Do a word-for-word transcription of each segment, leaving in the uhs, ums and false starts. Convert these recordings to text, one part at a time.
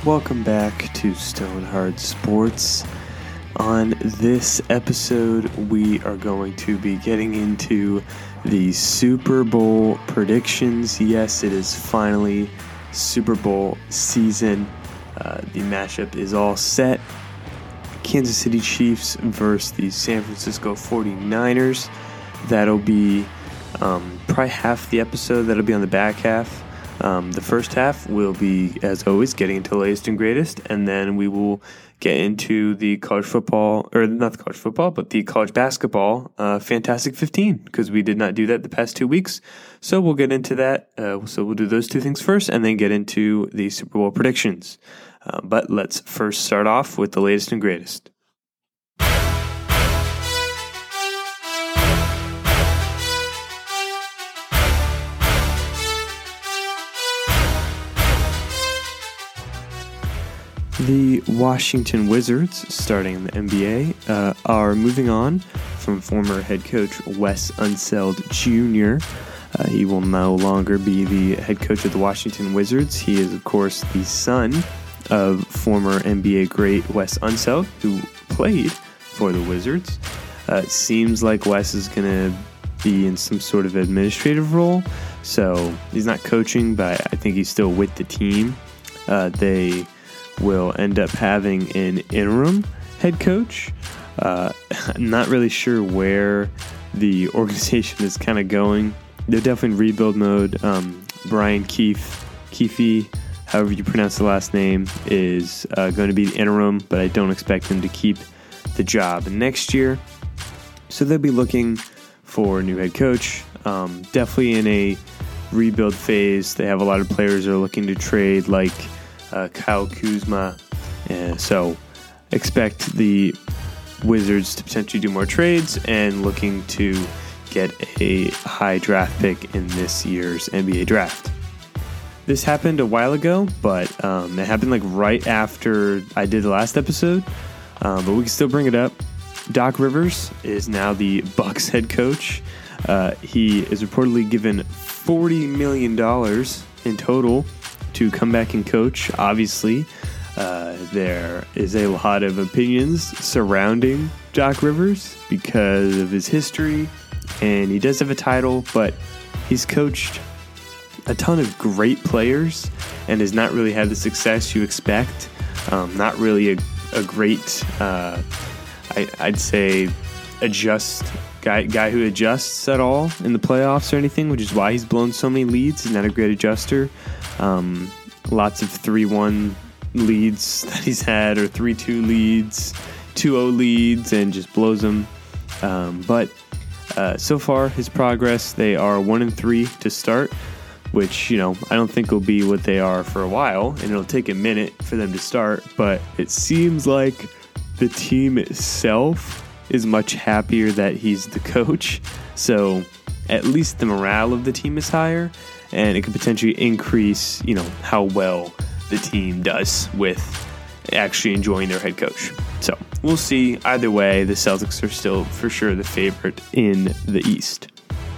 Welcome back to Stonehard Sports. On this episode, we are going to be getting into the Super Bowl predictions. Yes, it is finally Super Bowl season. Uh, the matchup is all set. Kansas City Chiefs versus the San Francisco forty-niners. That'll be um, probably half the episode. That'll be on the back half. Um, the first half will be, as always, getting into the latest and greatest, and then we will get into the college football, or not the college football, but the college basketball uh, Fantastic fifteen, because we did not do that the past two weeks. So we'll get into that. Uh, so we'll do those two things first, and then get into the Super Bowl predictions. Uh, but let's first start off with the latest and greatest. The Washington Wizards, starting in the N B A, uh, are moving on from former head coach Wes Unseld Junior Uh, he will no longer be the head coach of the Washington Wizards. He is, of course, the son of former N B A great Wes Unseld, who played for the Wizards. Uh, it seems like Wes is going to be in some sort of administrative role, so he's not coaching, but I think he's still with the team. Uh, they will end up having an interim head coach. Uh, I'm not really sure where the organization is kind of going. They're definitely in rebuild mode. Um, Brian Keefe, Keefe, however you pronounce the last name, is uh, going to be the interim, but I don't expect him to keep the job next year. So they'll be looking for a new head coach. Um, definitely in a rebuild phase. They have a lot of players that are looking to trade, like Uh, Kyle Kuzma, and so expect the Wizards to potentially do more trades and looking to get a high draft pick in this year's N B A draft. This happened a while ago, but um, it happened like right after I did the last episode, um, but we can still bring it up. Doc Rivers is now the Bucks head coach. Uh, he is reportedly given forty million dollars in total to come back and coach. Obviously, uh, there is a lot of opinions surrounding Doc Rivers because of his history, and he does have a title, but he's coached a ton of great players and has not really had the success you expect. Um, not really a, a great, uh, I, I'd say, adjust guy guy who adjusts at all in the playoffs or anything, which is why he's blown so many leads. He's not a great adjuster. Um, lots of three one leads that he's had, or three two leads, two oh leads, and just blows them. Um, but uh, so far, his progress, they are one and three to start, which, you know, I don't think will be what they are for a while, and it'll take a minute for them to start. But it seems like the team itself is much happier that he's the coach. So at least the morale of the team is higher, and it could potentially increase, you know, how well the team does with actually enjoying their head coach. So we'll see. Either way, the Celtics are still for sure the favorite in the East.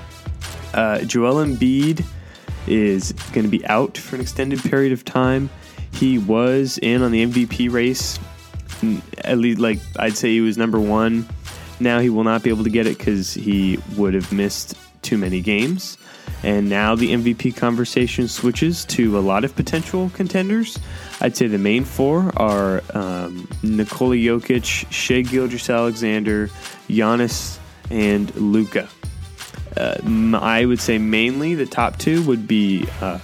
Uh, Joel Embiid is going to be out for an extended period of time. He was in on the M V P race. At least, like, I'd say he was number one. Now he will not be able to get it because he would have missed too many games. And now the M V P conversation switches to a lot of potential contenders. I'd say the main four are um, Nikola Jokic, Shai Gilgeous-Alexander, Giannis, and Luka. Uh, I would say mainly the top two would be uh,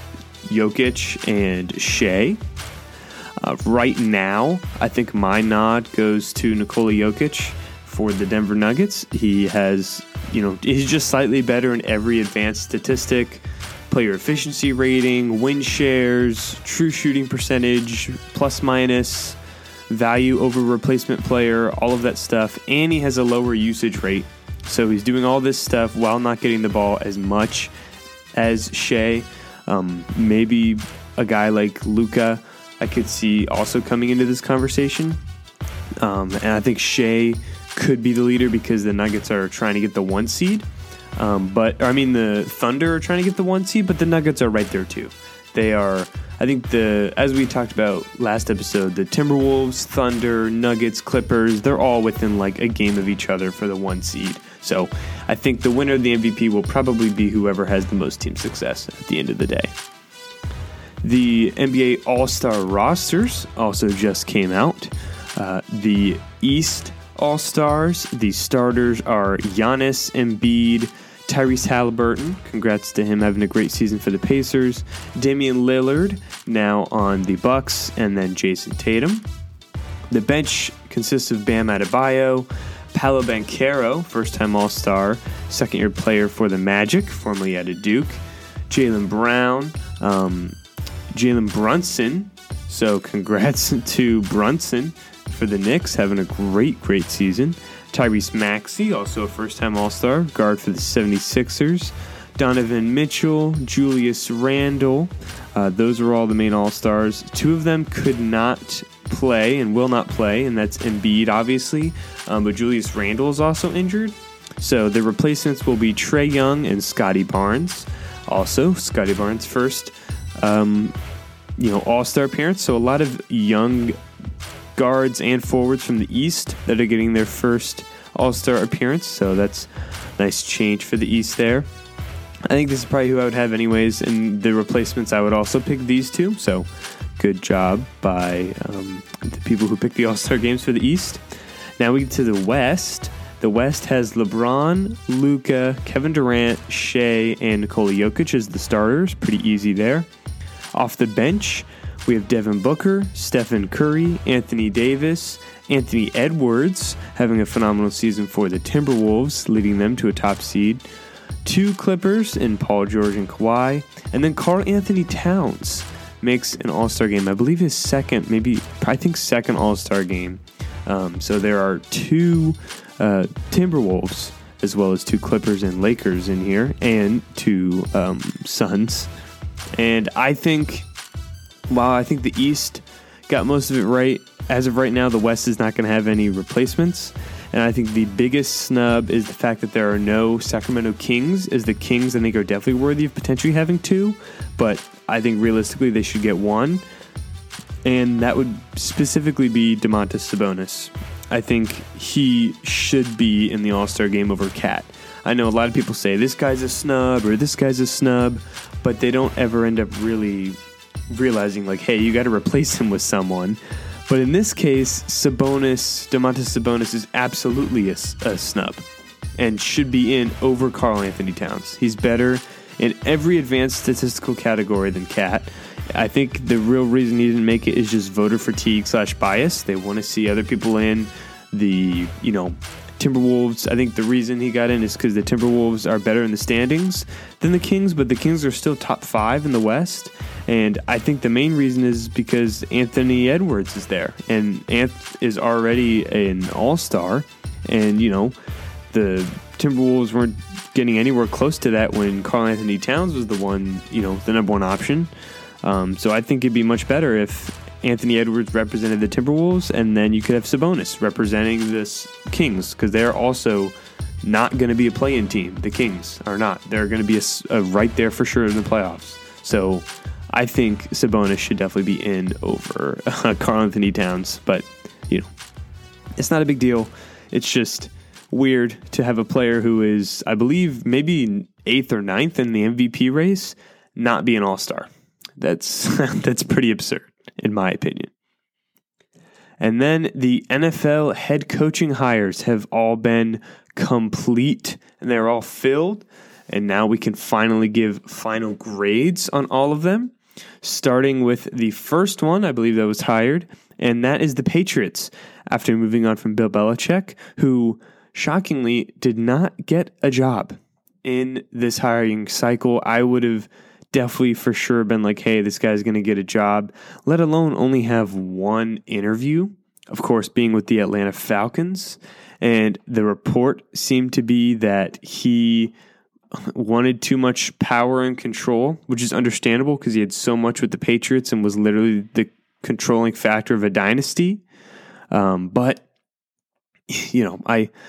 Jokic and Shai. Uh, right now, I think my nod goes to Nikola Jokic for the Denver Nuggets. He has, you know, he's just slightly better in every advanced statistic, player efficiency rating, win shares, true shooting percentage, plus minus, value over replacement player, all of that stuff. And he has a lower usage rate. So he's doing all this stuff while not getting the ball as much as Shai. Um, maybe a guy like Luka I could see also coming into this conversation. Um, and I think Shai could be the leader because the Nuggets are trying to get the one seed. Um, but I mean, the Thunder are trying to get the one seed, but the Nuggets are right there too. They are I think the, as we talked about last episode, the Timberwolves, Thunder, Nuggets, Clippers, they're all within like a game of each other for the one seed. So I think the winner of the M V P will probably be whoever has the most team success at the end of the day. The N B A All-Star rosters also just came out. Uh, the East All-Stars, the starters are Giannis, Embiid, Tyrese Halliburton, congrats to him having a great season for the Pacers, Damian Lillard, now on the Bucks, and then Jason Tatum. The bench consists of Bam Adebayo, Paolo Banchero, first-time All-Star, second-year player for the Magic, formerly out of Duke, Jaylen Brown, um, Jalen Brunson, so congrats to Brunson for the Knicks, having a great, great season. Tyrese Maxey, also a first-time All-Star, guard for the seventy-sixers. Donovan Mitchell, Julius Randle. Uh, those are all the main All-Stars. Two of them could not play and will not play, and that's Embiid, obviously. Um, but Julius Randle is also injured. So the replacements will be Trae Young and Scotty Barnes. Also, Scotty Barnes' first um, you know, All-Star appearance. So a lot of young guards and forwards from the East that are getting their first All-Star appearance, so that's a nice change for the East there. I think this is probably who I would have anyways, and the replacements I would also pick these two, so good job by um, the people who picked the All-Star games for the East. Now we get to the West. The West has LeBron, Luka, Kevin Durant, Shea, and Nikola Jokic as the starters. Pretty easy there. Off the bench, we have Devin Booker, Stephen Curry, Anthony Davis, Anthony Edwards having a phenomenal season for the Timberwolves, leading them to a top seed. Two Clippers in Paul George and Kawhi. And then Karl Anthony Towns makes an All-Star game. I believe his second, maybe, I think second All-Star game. Um, so there are two uh, Timberwolves as well as two Clippers and Lakers in here, and two um, Suns. And I think... While I think the East got most of it right, as of right now, the West is not going to have any replacements. And I think the biggest snub is the fact that there are no Sacramento Kings, as the Kings, I think, are definitely worthy of potentially having two. But I think realistically they should get one. And that would specifically be Domantas Sabonis. I think he should be in the All-Star game over Cat. I know a lot of people say this guy's a snub or this guy's a snub, but they don't ever end up really realizing, like, hey, you got to replace him with someone. But in this case, Sabonis, Domantas Sabonis is absolutely a, a snub and should be in over Karl Anthony Towns. He's better in every advanced statistical category than Cat. I think the real reason he didn't make it is just voter fatigue slash bias. They want to see other people in. The, you know, Timberwolves, I think the reason he got in is because the Timberwolves are better in the standings than the Kings, but the Kings are still top five in the West. And I think the main reason is because Anthony Edwards is there, and Anth is already an all-star. And, you know, the Timberwolves weren't getting anywhere close to that when Karl Anthony Towns was the one, you know, the number one option. Um, so I think it'd be much better if Anthony Edwards represented the Timberwolves, and then you could have Sabonis representing the Kings, because they're also not going to be a play-in team. The Kings are not. They're going to be a, a right there for sure in the playoffs. So I think Sabonis should definitely be in over uh, Karl Anthony Towns, but, you know, it's not a big deal. It's just weird to have a player who is, I believe, maybe eighth or ninth in the M V P race not be an all-star. That's that's pretty absurd, in my opinion. And then the N F L head coaching hires have all been complete, and they're all filled. And now we can finally give final grades on all of them, starting with the first one, I believe that was hired, and that is the Patriots, after moving on from Bill Belichick, who shockingly did not get a job in this hiring cycle. I would have definitely for sure been like, hey, this guy's going to get a job, let alone only have one interview, of course, being with the Atlanta Falcons. And the report seemed to be that he wanted too much power and control, which is understandable because he had so much with the Patriots and was literally the controlling factor of a dynasty. Um, but, you know, I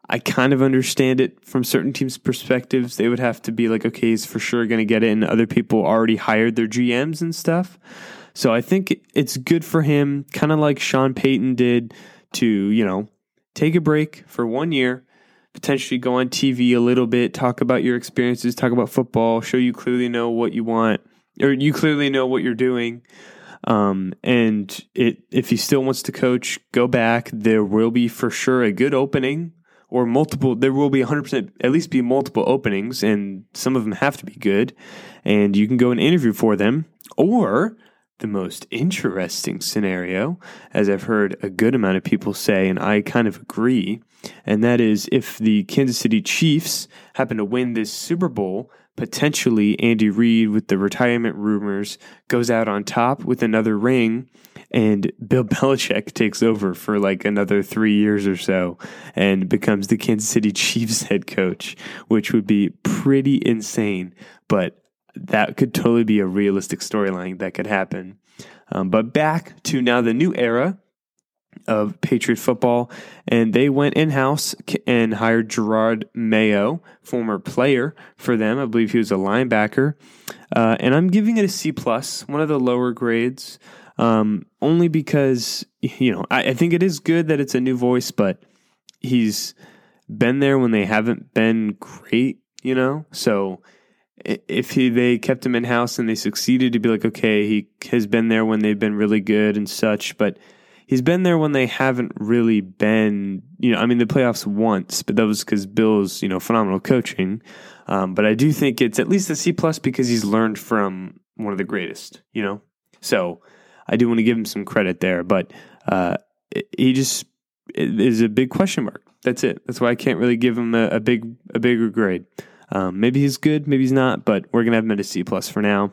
I kind of understand it from certain teams' perspectives. They would have to be like, okay, he's for sure going to get it, and other people already hired their G Ms and stuff. So I think it's good for him, kind of like Sean Payton did, to, you know, take a break for one year, potentially go on T V a little bit, talk about your experiences, talk about football, show you clearly know what you want, or you clearly know what you're doing. Um, and it, if he still wants to coach, go back. There will be for sure a good opening, or multiple. There will be one hundred percent, at least be multiple openings, and some of them have to be good. And you can go and interview for them. Or the most interesting scenario, as I've heard a good amount of people say, and I kind of agree, and that is if the Kansas City Chiefs happen to win this Super Bowl, potentially Andy Reid, with the retirement rumors, goes out on top with another ring, and Bill Belichick takes over for like another three years or so and becomes the Kansas City Chiefs head coach, which would be pretty insane. But that could totally be a realistic storyline that could happen. Um, but back to now the new era of Patriot football, and they went in-house and hired Gerard Mayo, former player for them. I believe he was a linebacker. Uh, and I'm giving it a C plus, one of the lower grades, um, only because, you know, I, I think it is good that it's a new voice, but he's been there when they haven't been great, you know? So if he, they kept him in-house and they succeeded, to be like, okay, he has been there when they've been really good and such, but he's been there when they haven't really been, you know, I mean, the playoffs once, but that was because Bill's, you know, phenomenal coaching. Um, but I do think it's at least a C plus because he's learned from one of the greatest, you know? So I do want to give him some credit there, but uh, he just is a big question mark. That's it. That's why I can't really give him a, a big, a bigger grade. Um, maybe he's good, maybe he's not, but we're going to have him at a C plus for now.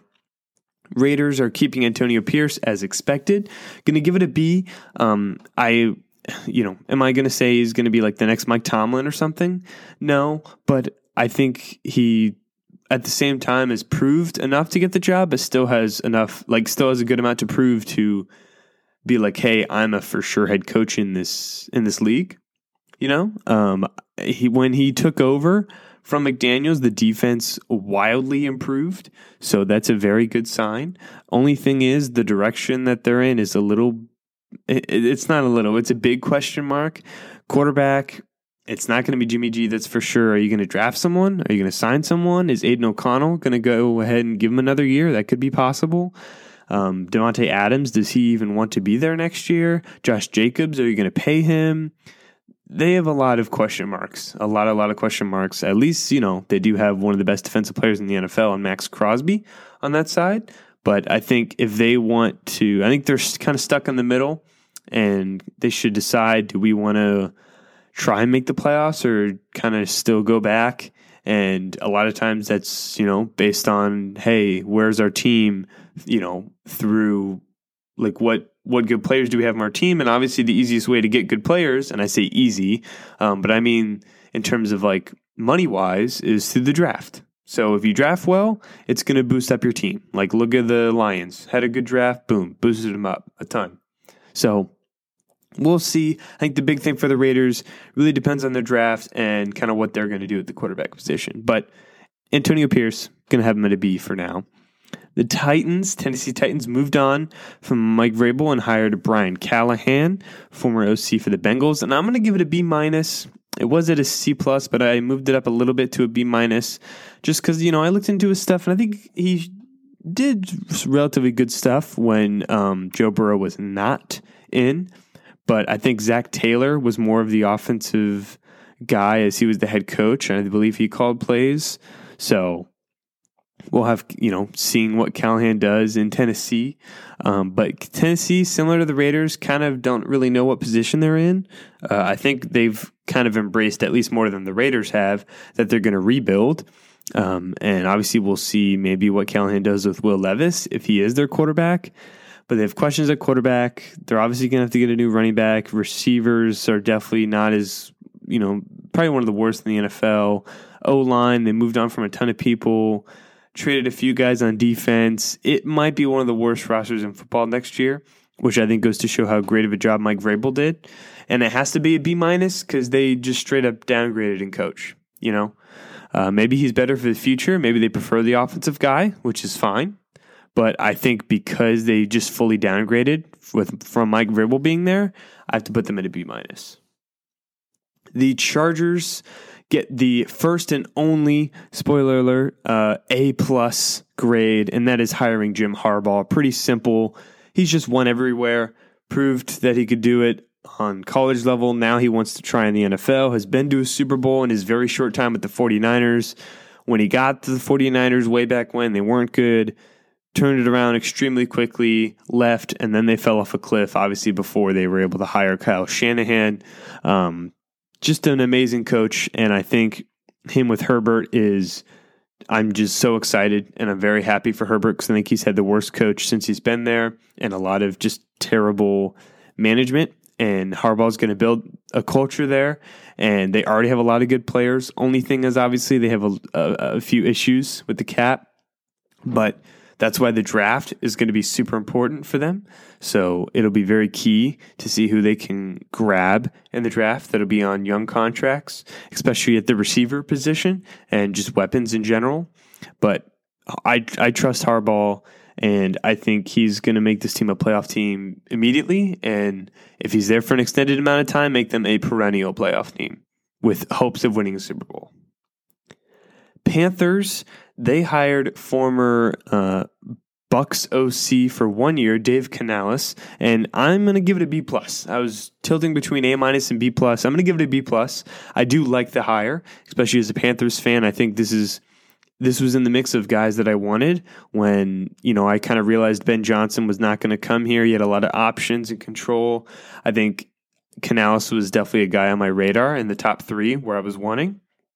Raiders are keeping Antonio Pierce as expected. Going to give it a B. Um, I, you know, am I going to say he's going to be like the next Mike Tomlin or something? No, but I think he, at the same time, has proved enough to get the job, but still has enough, like still has a good amount to prove to be like, hey, I'm a for sure head coach in this, in this league. You know, um, he, when he took over from McDaniels, the defense wildly improved, so that's a very good sign. Only thing is, the direction that they're in is a little, it, it's not a little, it's a big question mark. Quarterback, it's not going to be Jimmy G, that's for sure. Are you going to draft someone? Are you going to sign someone? Is Aiden O'Connell going to go ahead and give him another year? That could be possible. Um, Devontae Adams, does he even want to be there next year? Josh Jacobs, are you going to pay him? They have a lot of question marks, a lot, a lot of question marks. At least, you know, they do have one of the best defensive players in the N F L, and Max Crosby on that side. But I think if they want to, I think they're kind of stuck in the middle, and they should decide, do we want to try and make the playoffs or kind of still go back? And a lot of times that's, you know, based on, hey, where's our team, you know, through like what, what good players do we have on our team? And obviously the easiest way to get good players, and I say easy, um, but I mean in terms of like money-wise, is through the draft. So if you draft well, it's going to boost up your team. Like look at the Lions. Had a good draft, boom, boosted them up a ton. So we'll see. I think the big thing for the Raiders really depends on their draft and kind of what they're going to do at the quarterback position. But Antonio Pierce, going to have him at a B for now. The Titans, Tennessee Titans, moved on from Mike Vrabel and hired Brian Callahan, former O C for the Bengals. And I'm going to give it a B minus. It was at a C plus, but I moved it up a little bit to a B minus, just because, you know, I looked into his stuff and I think he did relatively good stuff when um, Joe Burrow was not in. But I think Zach Taylor was more of the offensive guy as he was the head coach, and I believe he called plays. So we'll have, you know, seeing what Callahan does in Tennessee. Um, but Tennessee, similar to the Raiders, kind of don't really know what position they're in. Uh, I think they've kind of embraced, at least more than the Raiders have, that they're going to rebuild. Um, and obviously we'll see maybe what Callahan does with Will Levis if he is their quarterback. But they have questions at quarterback. They're obviously going to have to get a new running back. Receivers are definitely not as, you know, probably one of the worst in the N F L. O-line, they moved on from a ton of people. Traded a few guys on defense. It might be one of the worst rosters in football next year. which I think goes to show how great of a job Mike Vrabel did. And it has to be a B minus because they just straight up downgraded in coach. You know, uh, maybe he's better for the future. Maybe they prefer the offensive guy, which is fine. But I think because they just fully downgraded with from Mike Vrabel being there, I have to put them at a B minus. The Chargers get the first and only, spoiler alert, uh, A plus grade, and that is hiring Jim Harbaugh. Pretty simple. He's just won everywhere, proved that he could do it on college level. Now he wants to try in the N F L, has been to a Super Bowl in his very short time with the 49ers. When he got to the 49ers way back when, they weren't good, turned it around extremely quickly, left, and then they fell off a cliff, obviously, before they were able to hire Kyle Shanahan. Um, just an amazing coach, and I think him with Herbert is... I'm just so excited, and I'm very happy for Herbert because I think he's had the worst coach since he's been there and a lot of just terrible management. And Harbaugh's going to build a culture there, and they already have a lot of good players. Only thing is, obviously, they have a, a, a few issues with the cap, but that's why the draft is going to be super important for them. So it'll be very key to see who they can grab in the draft that'll be on young contracts, especially at the receiver position and just weapons in general. But I I trust Harbaugh, and I think he's going to make this team a playoff team immediately. And if he's there for an extended amount of time, make them a perennial playoff team with hopes of winning a Super Bowl. Panthers, they hired former uh, Bucks O C for one year, Dave Canales, and I'm going to give it a B plus. I was tilting between A minus and B plus. I'm going to give it a B plus. I do like the hire, especially as a Panthers fan. I think this is this was in the mix of guys that I wanted when, you know, I kind of realized Ben Johnson was not going to come here. He had a lot of options and control. I think Canales was definitely a guy on my radar in the top three where I was wanting.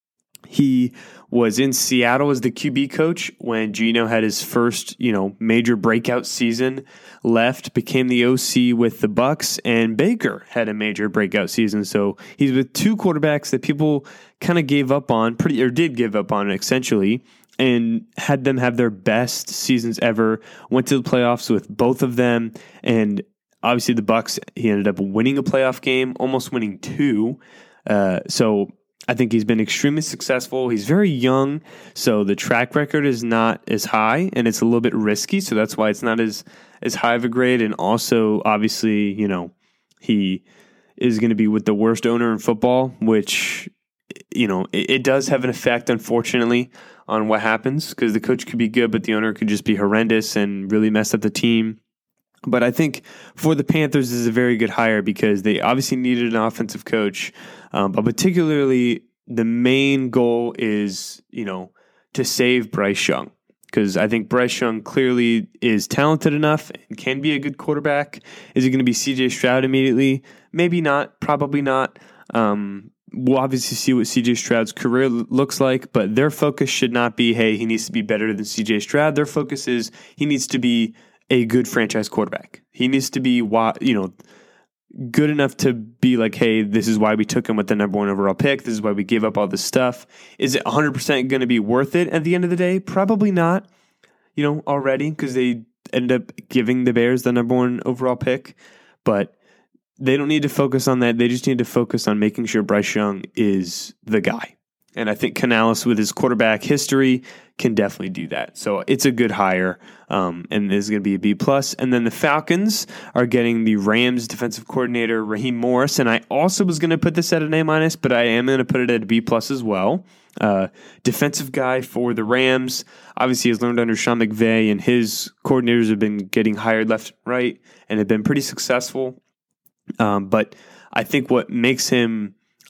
He was in Seattle as the Q B coach when Geno had his first, you know, major breakout season, left, became the O C with the Bucks, and Baker had a major breakout season. So he's with two quarterbacks that people kind of gave up on, pretty or did give up on essentially, and had them have their best seasons ever. Went to the playoffs with both of them, and obviously the Bucks, he ended up winning a playoff game, almost winning two. Uh, so I think he's been extremely successful. He's very young, so the track record is not as high, and it's a little bit risky, so that's why it's not as, as high of a grade. And also, obviously, you know, he is going to be with the worst owner in football, which, you know, it, it does have an effect, unfortunately, on what happens, because the coach could be good, but the owner could just be horrendous and really mess up the team. But I think for the Panthers, this is a very good hire because they obviously needed an offensive coach. Um, but particularly, the main goal is, you know, to save Bryce Young. Because I think Bryce Young clearly is talented enough and can be a good quarterback. Is he going to be C J Stroud immediately? Maybe not. Probably not. Um, we'll obviously see what C J Stroud's career l- looks like. But their focus should not be, hey, he needs to be better than C J Stroud. Their focus is he needs to be a good franchise quarterback. He needs to be, you know, good enough to be like, hey, this is why we took him with the number one overall pick. This is why we gave up all this stuff. Is it one hundred percent going to be worth it at the end of the day? Probably not, you know, already, because they end up giving the Bears the number one overall pick. But they don't need to focus on that. They just need to focus on making sure Bryce Young is the guy. And I think Canales, with his quarterback history, can definitely do that. So it's a good hire, um, and this is going to be a B plus. And then the Falcons are getting the Rams defensive coordinator Raheem Morris, and I also was going to put this at an A minus, but I am going to put it at a B plus as well. Uh, defensive guy for the Rams, obviously has learned under Sean McVay, and his coordinators have been getting hired left and right and have been pretty successful. Um, but I think what makes him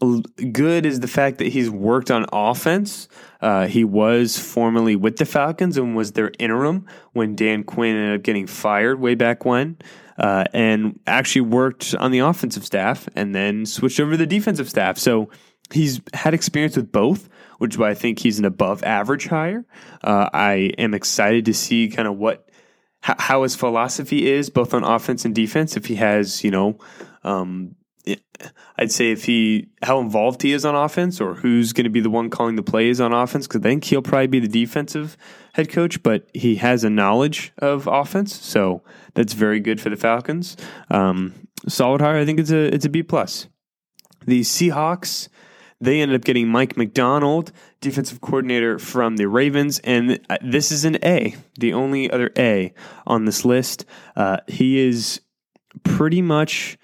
good is the fact that he's worked on offense. Uh, he was formerly with the Falcons and was their interim when Dan Quinn ended up getting fired way back when, uh, and actually worked on the offensive staff and then switched over to the defensive staff. So he's had experience with both, which is why I think he's an above average hire. Uh, I am excited to see kind of what how his philosophy is both on offense and defense. If he has, you know, um, I'd say if he, how involved he is on offense or who's going to be the one calling the plays on offense, because I think he'll probably be the defensive head coach, but he has a knowledge of offense, so that's very good for the Falcons. Um, solid hire. I think it's a it's a B plus. The Seahawks, they ended up getting Mike Macdonald, defensive coordinator from the Ravens, and this is an A, the only other A on this list. Uh, he is pretty much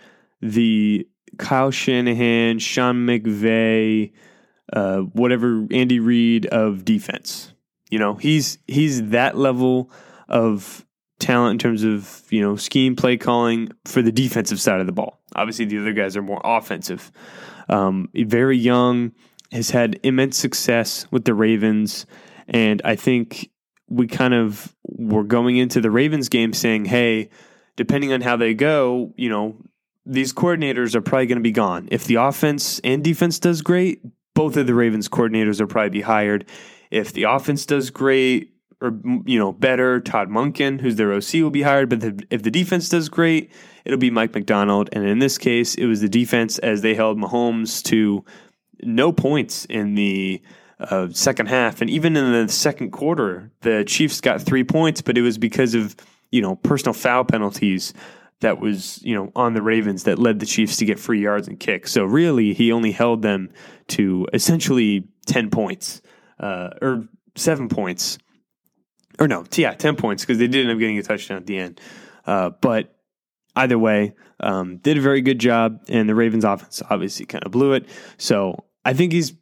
the Kyle Shanahan, Sean McVay, uh, whatever, Andy Reid of defense. You know, he's he's that level of talent in terms of, you know, scheme, play calling for the defensive side of the ball. Obviously, the other guys are more offensive. Um, very young, has had immense success with the Ravens, and I think we kind of were going into the Ravens game saying, hey, depending on how they go, you know, these coordinators are probably going to be gone. If the offense and defense does great, both of the Ravens coordinators will probably be hired. If the offense does great or, you know, better, Todd Monken, who's their O C, will be hired. But the, if the defense does great, it'll be Mike Macdonald. And in this case, it was the defense as they held Mahomes to no points in the uh, second half. And even in the second quarter, the Chiefs got three points, but it was because of, you know, personal foul penalties that was, you know, on the Ravens that led the Chiefs to get free yards and kicks. So really, he only held them to essentially ten points, uh, or seven points. Or no, yeah, ten points, because they did end up getting a touchdown at the end. Uh, but either way, um, did a very good job, and the Ravens offense obviously kind of blew it. So I think he's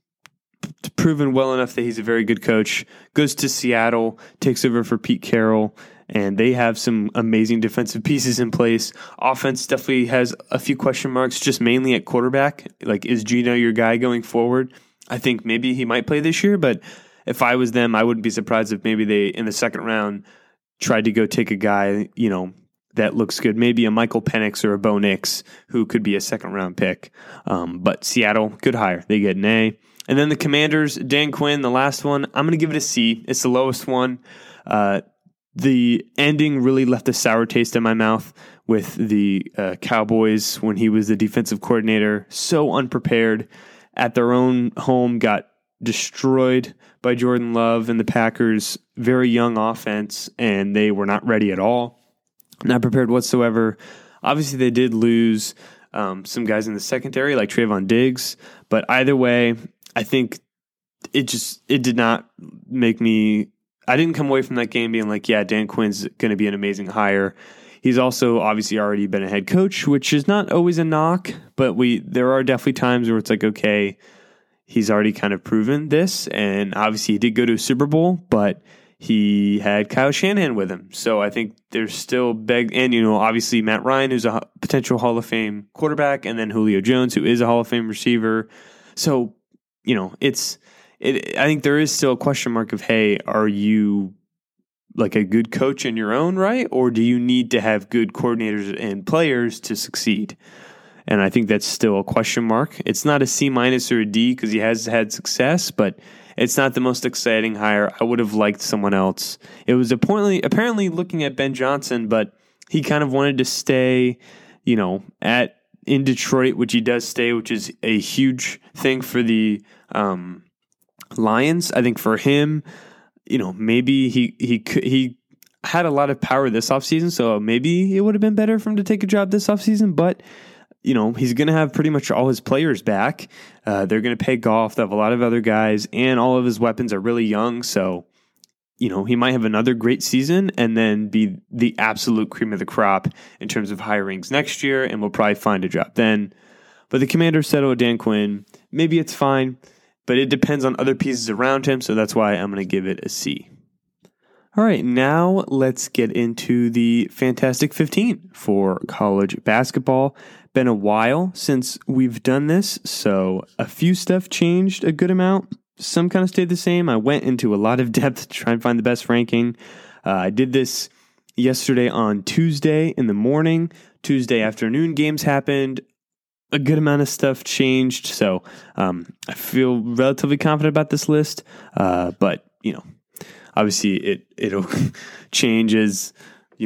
proven well enough that he's a very good coach. Goes to Seattle, takes over for Pete Carroll, and they have some amazing defensive pieces in place. Offense definitely has a few question marks, just mainly at quarterback. Like, is Geno your guy going forward? I think maybe he might play this year, but if I was them, I wouldn't be surprised if maybe they, in the second round, tried to go take a guy, you know, that looks good. Maybe a Michael Penix or a Bo Nix, who could be a second-round pick. Um, but Seattle, good hire. They get an A. And then the Commanders, Dan Quinn, the last one, I'm going to give it a C. It's the lowest one. Uh, the ending really left a sour taste in my mouth with the uh, Cowboys when he was the defensive coordinator. So unprepared. At their own home, got destroyed by Jordan Love and the Packers. Very young offense, and they were not ready at all. Not prepared whatsoever. Obviously, they did lose um, some guys in the secondary, like Trayvon Diggs. But either way, I think it just it did not make me. I didn't come away from that game being like, yeah, Dan Quinn's going to be an amazing hire. He's also obviously already been a head coach, which is not always a knock, but we there are definitely times where it's like, okay, he's already kind of proven this, and obviously he did go to a Super Bowl, but he had Kyle Shanahan with him. So I think there's still beg, and you know, obviously Matt Ryan, who's a potential Hall of Fame quarterback, and then Julio Jones, who is a Hall of Fame receiver. So, you know, it's it. I think there is still a question mark of, hey, are you like a good coach in your own right, or do you need to have good coordinators and players to succeed? And I think that's still a question mark. It's not a C minus or a D because he has had success, but it's not the most exciting hire. I would have liked someone else. It was apparently apparently looking at Ben Johnson, but he kind of wanted to stay, you know, at in Detroit, which he does stay, which is a huge thing for the um, Lions. I think for him, you know, maybe he he he had a lot of power this offseason, so maybe it would have been better for him to take a job this offseason, but you know, he's going to have pretty much all his players back. Uh, they're going to pay Goff. They have a lot of other guys, and all of his weapons are really young. So, you know, he might have another great season and then be the absolute cream of the crop in terms of hirings next year, and we'll probably find a job then. But the Commanders settle with Dan Quinn. Maybe it's fine, but it depends on other pieces around him, so that's why I'm going to give it a C. All right, now let's get into the Fantastic fifteen for college basketball. Been a while since we've done this, so a few stuff changed a good amount. Some kind of stayed the same. I went into a lot of depth to try and find the best ranking. Uh, I did this yesterday on Tuesday in the morning. Tuesday afternoon games happened. A good amount of stuff changed, so um, I feel relatively confident about this list, uh, but, you know, obviously, it, it'll change as, you know,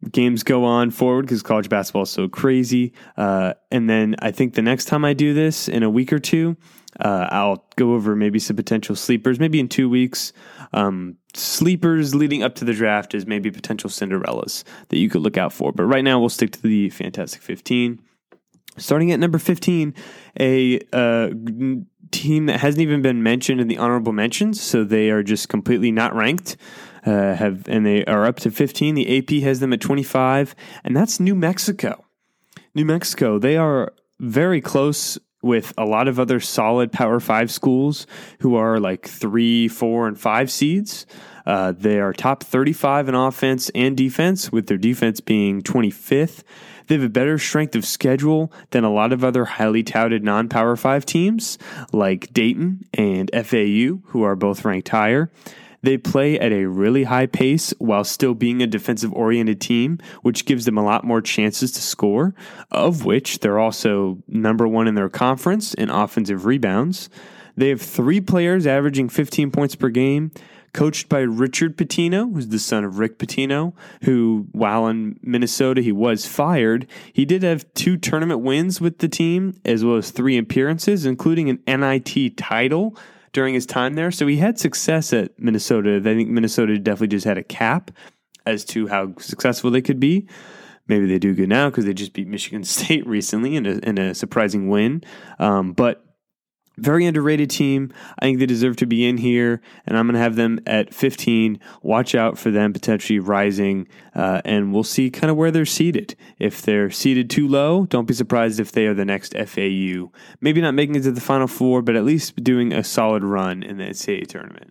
games go on forward because college basketball is so crazy. Uh, and then I think the next time I do this in a week or two, uh, I'll go over maybe some potential sleepers, maybe in two weeks. Um, sleepers leading up to the draft is maybe potential Cinderellas that you could look out for. But right now we'll stick to the Fantastic fifteen. Starting at number fifteen, a uh, team that hasn't even been mentioned in the honorable mentions, so they are just completely not ranked. Uh, have and they are up to fifteen. The A P has them at twenty-five, and that's New Mexico. New Mexico, they are very close with a lot of other solid Power Five schools who are like three, four, and five seeds. Uh, they are top thirty-five in offense and defense, with their defense being twenty-fifth. They have a better strength of schedule than a lot of other highly touted non-Power Five teams like Dayton and F A U, who are both ranked higher. They play at a really high pace while still being a defensive-oriented team, which gives them a lot more chances to score, of which they're also number one in their conference in offensive rebounds. They have three players averaging fifteen points per game, coached by Richard Pitino, who's the son of Rick Pitino, who, while in Minnesota, he was fired. He did have two tournament wins with the team, as well as three appearances, including an N I T title during his time there. So he had success at Minnesota. I think Minnesota definitely just had a cap as to how successful they could be. Maybe they do good now because they just beat Michigan State recently in a, in a surprising win. Um, but very underrated team. I think they deserve to be in here, and I'm going to have them at fifteen. Watch out for them potentially rising, uh, and we'll see kind of where they're seated. If they're seated too low, don't be surprised if they are the next F A U. Maybe not making it to the Final Four, but at least doing a solid run in the N C double A tournament.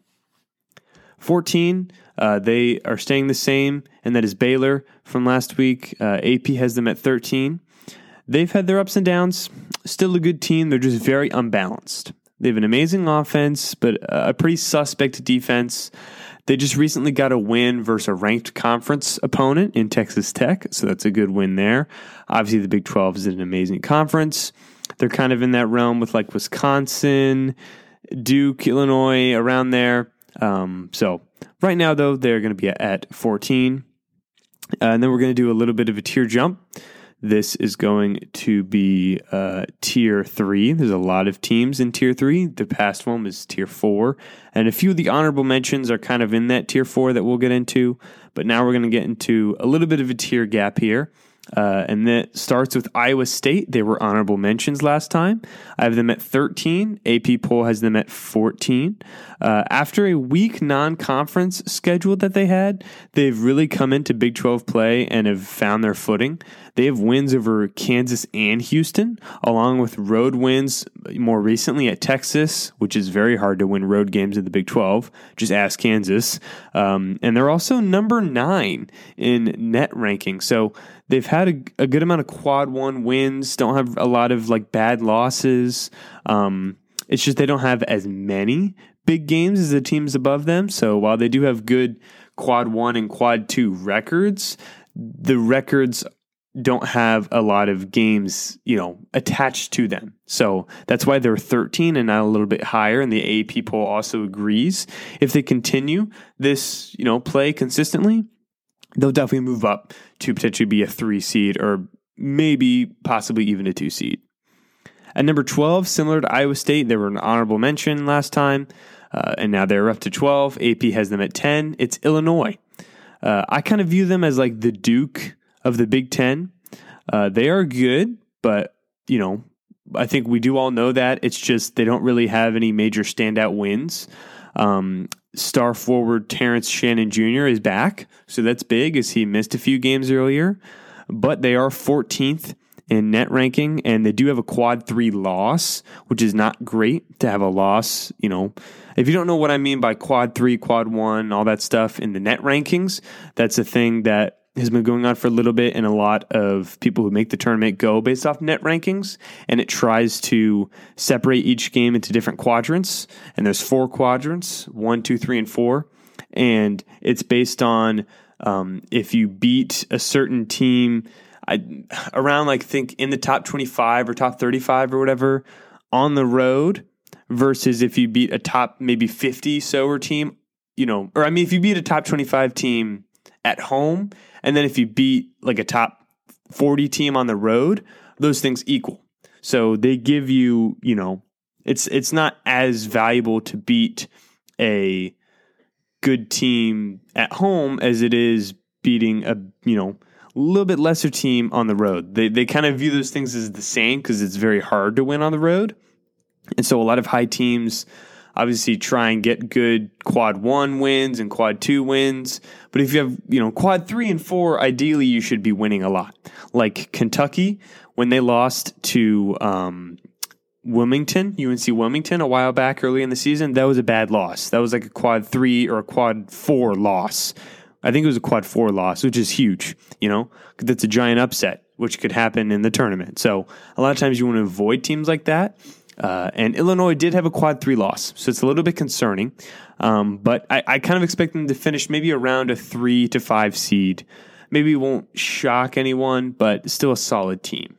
fourteen, uh, they are staying the same, and that is Baylor from last week. Uh, A P has them at thirteen. They've had their ups and downs. Still a good team. They're just very unbalanced. They have an amazing offense, but a pretty suspect defense. They just recently got a win versus a ranked conference opponent in Texas Tech, so that's a good win there. Obviously, the Big twelve is an amazing conference. They're kind of in that realm with like Wisconsin, Duke, Illinois, around there. Um, so right now, though, they're going to be at fourteen. Uh, and then we're going to do a little bit of a tier jump. This is going to be uh, tier three. There's a lot of teams in tier three. The past one was tier four. And a few of the honorable mentions are kind of in that tier four that we'll get into. But now we're going to get into a little bit of a tier gap here. Uh, and that starts with Iowa State. They were honorable mentions last time. I have them at thirteen. A P poll has them at fourteen. Uh, after a weak non-conference schedule that they had, they've really come into Big twelve play and have found their footing. They have wins over Kansas and Houston, along with road wins more recently at Texas, which is very hard to win road games in the Big twelve. Just ask Kansas. Um, and they're also number nine in net ranking. So they've had a, a good amount of quad one wins, don't have a lot of like bad losses. Um, it's just they don't have as many big games as the teams above them. So while they do have good quad one and quad two records, the records don't have a lot of games, you know, attached to them. So that's why they're thirteen and not a little bit higher. And the A P poll also agrees. If they continue this, you know, play consistently, they'll definitely move up to potentially be a three seed or maybe possibly even a two seed. At number twelve, similar to Iowa State, they were an honorable mention last time, uh, and now they're up to twelve. A P has them at ten. It's Illinois. Uh, I kind of view them as like the Duke of the Big Ten. Uh, they are good, but, you know, I think we do all know that. It's just they don't really have any major standout wins. Um, star forward Terrence Shannon Junior is back, so that's big as he missed a few games earlier. But they are fourteenth in net ranking, and they do have a quad three loss, which is not great to have a loss. You know, if you don't know what I mean by quad three, quad one, all that stuff in the net rankings, that's a thing that has been going on for a little bit, and a lot of people who make the tournament go based off net rankings, and it tries to separate each game into different quadrants, and there's four quadrants, one, two, three, and four, and it's based on um, if you beat a certain team I, around, like, think in the top twenty-five or top thirty-five or whatever on the road versus if you beat a top maybe fifty sower team, you know, or I mean, if you beat a top twenty-five team at home, and then if you beat like a top forty team on the road, those things equal. So they give you, you know, it's it's not as valuable to beat a good team at home as it is beating a, you know, a little bit lesser team on the road. They they kind of view those things as the same because it's very hard to win on the road. And so a lot of high teams obviously try and get good quad one wins and quad two wins. But if you have, you know, quad three and four, ideally you should be winning a lot. Like Kentucky, when they lost to um, Wilmington, U N C Wilmington a while back early in the season, that was a bad loss. That was like a quad three or a quad four loss. I think it was a quad four loss, which is huge, you know, that's a giant upset, which could happen in the tournament. So a lot of times you want to avoid teams like that. Uh, and Illinois did have a quad three loss, so it's a little bit concerning. Um, but I, I kind of expect them to finish maybe around a three to five seed. Maybe it won't shock anyone, but still a solid team.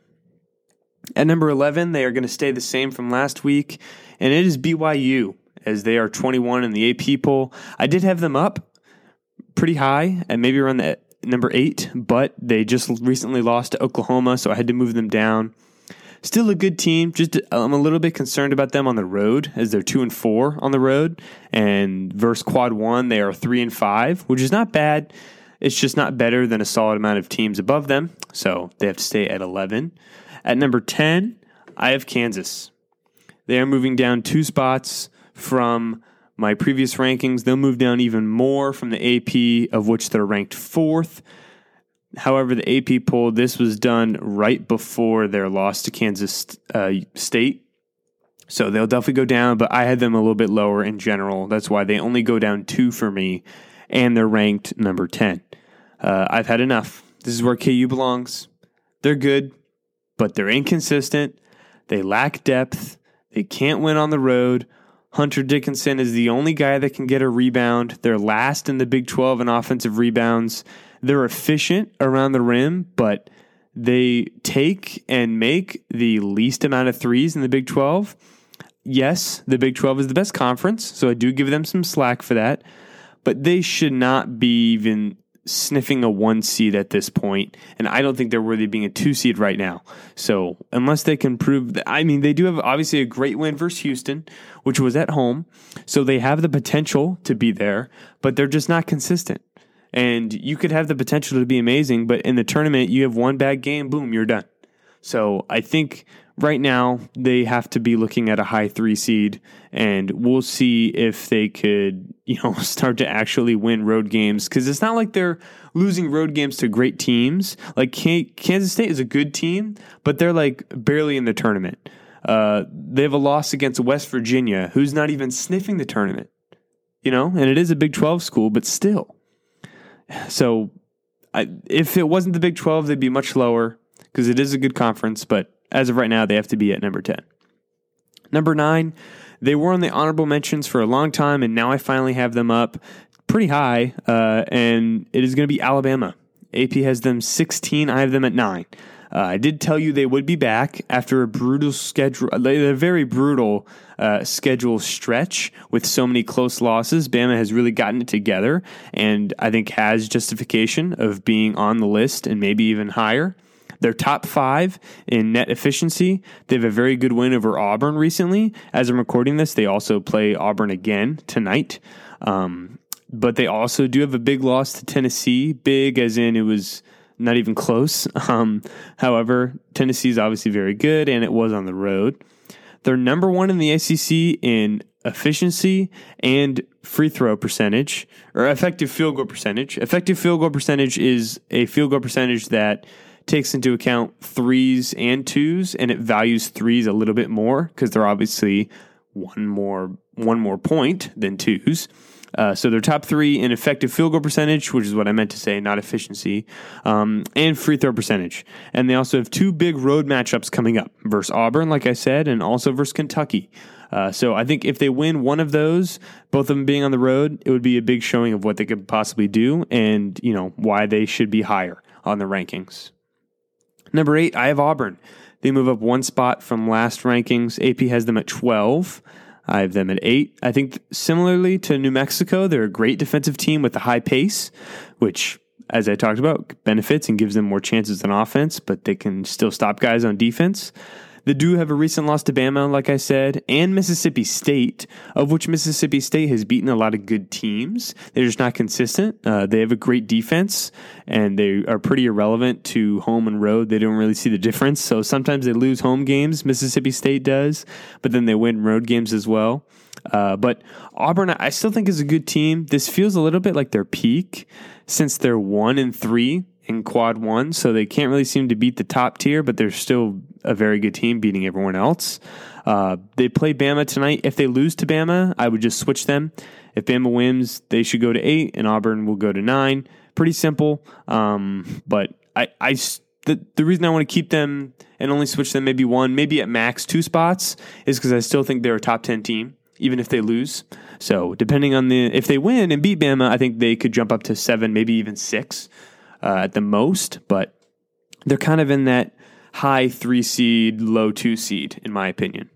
At number eleven, they are going to stay the same from last week, and it is B Y U, as they are twenty-one in the A P poll. I did have them up pretty high, and maybe around the number eight, but they just recently lost to Oklahoma, so I had to move them down. Still a good team. Just I'm a little bit concerned about them on the road, as they're two and four on the road, and versus quad one they are three and five, which is not bad. It's just not better than a solid amount of teams above them, so they have to stay at eleven. At number ten, I have Kansas. They are moving down two spots from my previous rankings. They'll move down even more from the A P, of which they're ranked fourth. However, the A P poll, this was done right before their loss to Kansas uh, State. So they'll definitely go down, but I had them a little bit lower in general. That's why they only go down two for me, and they're ranked number ten. Uh, I've had enough. This is where K U belongs. They're good, but they're inconsistent. They lack depth. They can't win on the road. Hunter Dickinson is the only guy that can get a rebound. They're last in the Big twelve in offensive rebounds. They're efficient around the rim, but they take and make the least amount of threes in the Big twelve. Yes, the Big twelve is the best conference, so I do give them some slack for that. But they should not be even sniffing a one seed at this point, and I don't think they're worthy of being a two seed right now. So unless they can prove that, I mean, they do have obviously a great win versus Houston, which was at home, so they have the potential to be there, but they're just not consistent. And you could have the potential to be amazing, but in the tournament, you have one bad game, boom, you're done. So I think right now they have to be looking at a high three seed, and we'll see if they could, you know, start to actually win road games. Because it's not like they're losing road games to great teams. Like Kansas State is a good team, but they're like barely in the tournament. Uh, they have a loss against West Virginia, who's not even sniffing the tournament. You know, and it is a Big twelve school, but still. So I, if it wasn't the Big twelve, they'd be much lower because it is a good conference. But as of right now, they have to be at number ten. Number nine, they were on the honorable mentions for a long time, and now I finally have them up pretty high, uh, and it is going to be Alabama. A P has them sixteen. I have them at nine. Uh, I did tell you they would be back after a brutal schedule, a very brutal uh, schedule stretch with so many close losses. Bama has really gotten it together, and I think has justification of being on the list and maybe even higher. They're top five in net efficiency. They have a very good win over Auburn recently. As I'm recording this, they also play Auburn again tonight. Um, but they also do have a big loss to Tennessee. Big as in it was not even close. Um, however, Tennessee is obviously very good, and it was on the road. They're number one in the A C C in efficiency and free throw percentage, or effective field goal percentage. Effective field goal percentage is a field goal percentage that takes into account threes and twos, and it values threes a little bit more because they're obviously one more one more point than twos. Uh, so they're top three in effective field goal percentage, which is what I meant to say, not efficiency, um, and free throw percentage. And they also have two big road matchups coming up versus Auburn, like I said, and also versus Kentucky. Uh, so I think if they win one of those, both of them being on the road, it would be a big showing of what they could possibly do and, you know, why they should be higher on the rankings. Number eight, I have Auburn. They move up one spot from last rankings. A P has them at twelve. I have them at eight. I think similarly to New Mexico, they're a great defensive team with a high pace, which as I talked about, benefits and gives them more chances on offense, but they can still stop guys on defense. They do have a recent loss to Bama, like I said, and Mississippi State, of which Mississippi State has beaten a lot of good teams. They're just not consistent. Uh, they have a great defense, and they are pretty irrelevant to home and road. They don't really see the difference. So sometimes they lose home games, Mississippi State does, but then they win road games as well. Uh, but Auburn, I still think is a good team. This feels a little bit like their peak since they're one and three in quad one, so they can't really seem to beat the top tier, but they're still a very good team beating everyone else. Uh, they play Bama tonight. If they lose to Bama, I would just switch them. If Bama wins, they should go to eight, and Auburn will go to nine. Pretty simple, um, but I, I the, the reason I want to keep them and only switch them maybe one, maybe at max two spots, is because I still think they're a top ten team, even if they lose. So depending on the, if they win and beat Bama, I think they could jump up to seven, maybe even six. Uh, at the most, but they're kind of in that high three seed, low two seed, in my opinion.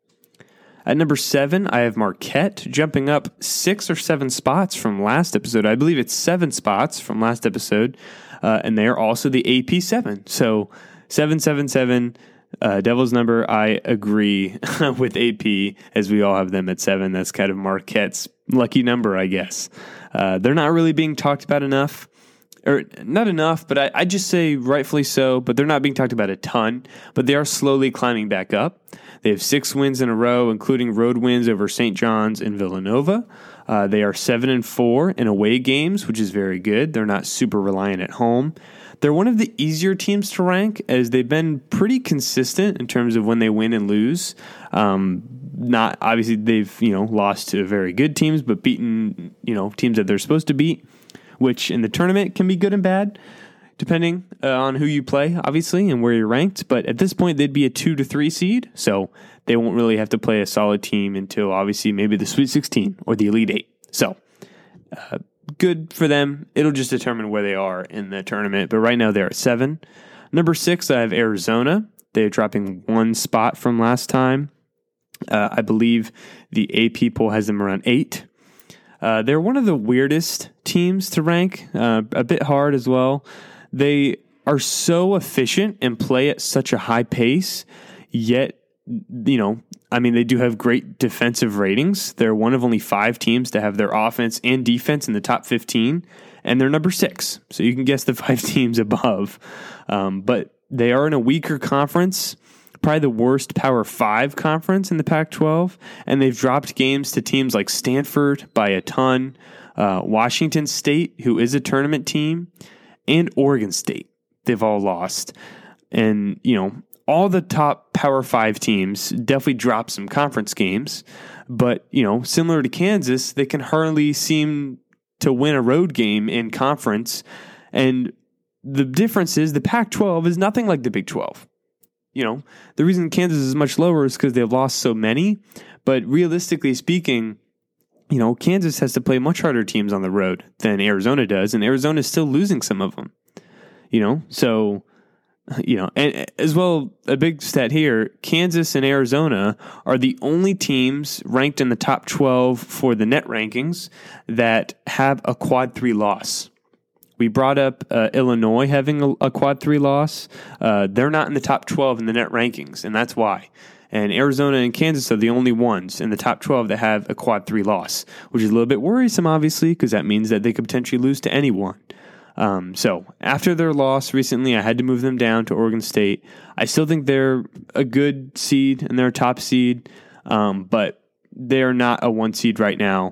At number seven, I have Marquette jumping up six or seven spots from last episode. I believe it's seven spots from last episode, uh, and they are also the A P seven. So seven seven seven, uh, Devil's number. I agree with A P, as we all have them at seven. That's kind of Marquette's lucky number, I guess. Uh, they're not really being talked about enough. Or not enough, but I, I just say rightfully so, but they're not being talked about a ton, but they are slowly climbing back up. They have six wins in a row, including road wins over Saint John's and Villanova. Uh, they are seven and four in away games, which is very good. They're not super reliant at home. They're one of the easier teams to rank, as they've been pretty consistent in terms of when they win and lose. Um, not obviously they've you know lost to very good teams, but beaten you know teams that they're supposed to beat, which in the tournament can be good and bad, depending uh, on who you play, obviously, and where you're ranked. But at this point, they'd be a two to three seed, so they won't really have to play a solid team until, obviously, maybe the Sweet sixteen or the Elite Eight. So, uh, good for them. It'll just determine where they are in the tournament. But right now, they're at seven. Number six, I have Arizona. They're dropping one spot from last time. Uh, I believe the A P poll has them around eight. Uh, they're one of the weirdest teams to rank, uh, a bit hard as well. They are so efficient and play at such a high pace, yet, you know, I mean, they do have great defensive ratings. They're one of only five teams to have their offense and defense in the top fifteen, and they're number six. So you can guess the five teams above. Um, but they are in a weaker conference, probably the worst Power Five conference in the Pac twelve, and they've dropped games to teams like Stanford by a ton, uh, Washington State, who is a tournament team, and Oregon State. They've all lost. And, you know, all the top Power Five teams definitely drop some conference games, but, you know, similar to Kansas, they can hardly seem to win a road game in conference. And the difference is the Pac twelve is nothing like the Big twelve. You know, the reason Kansas is much lower is because they've lost so many. But realistically speaking, you know, Kansas has to play much harder teams on the road than Arizona does, and Arizona is still losing some of them. You know, so, you know, and as well, a big stat here, Kansas and Arizona are the only teams ranked in the top twelve for the net rankings that have a quad three loss. We brought up uh, Illinois having a, a quad three loss. Uh, they're not in the top twelve in the net rankings, and that's why. And Arizona and Kansas are the only ones in the top twelve that have a quad three loss, which is a little bit worrisome, obviously, because that means that they could potentially lose to anyone. Um, so after their loss recently, I had to move them down to Oregon State. I still think they're a good seed and they're a top seed, um, but they're not a one seed right now.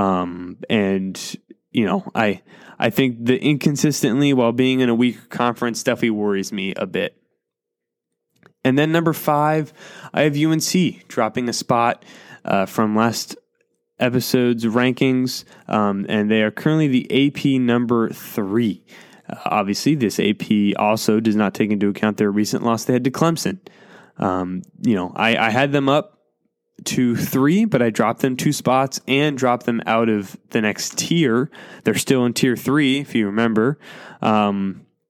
Um, and, you know, I I think the inconsistently while being in a weaker conference definitely worries me a bit. And then number five, I have U N C dropping a spot uh, from last episode's rankings, um, and they are currently the A P number three. Uh, obviously, this A P also does not take into account their recent loss they had to Clemson. Um, you know, I, I had them up to three, but I dropped them two spots and dropped them out of the next tier. They're still in tier three, if you remember. Um,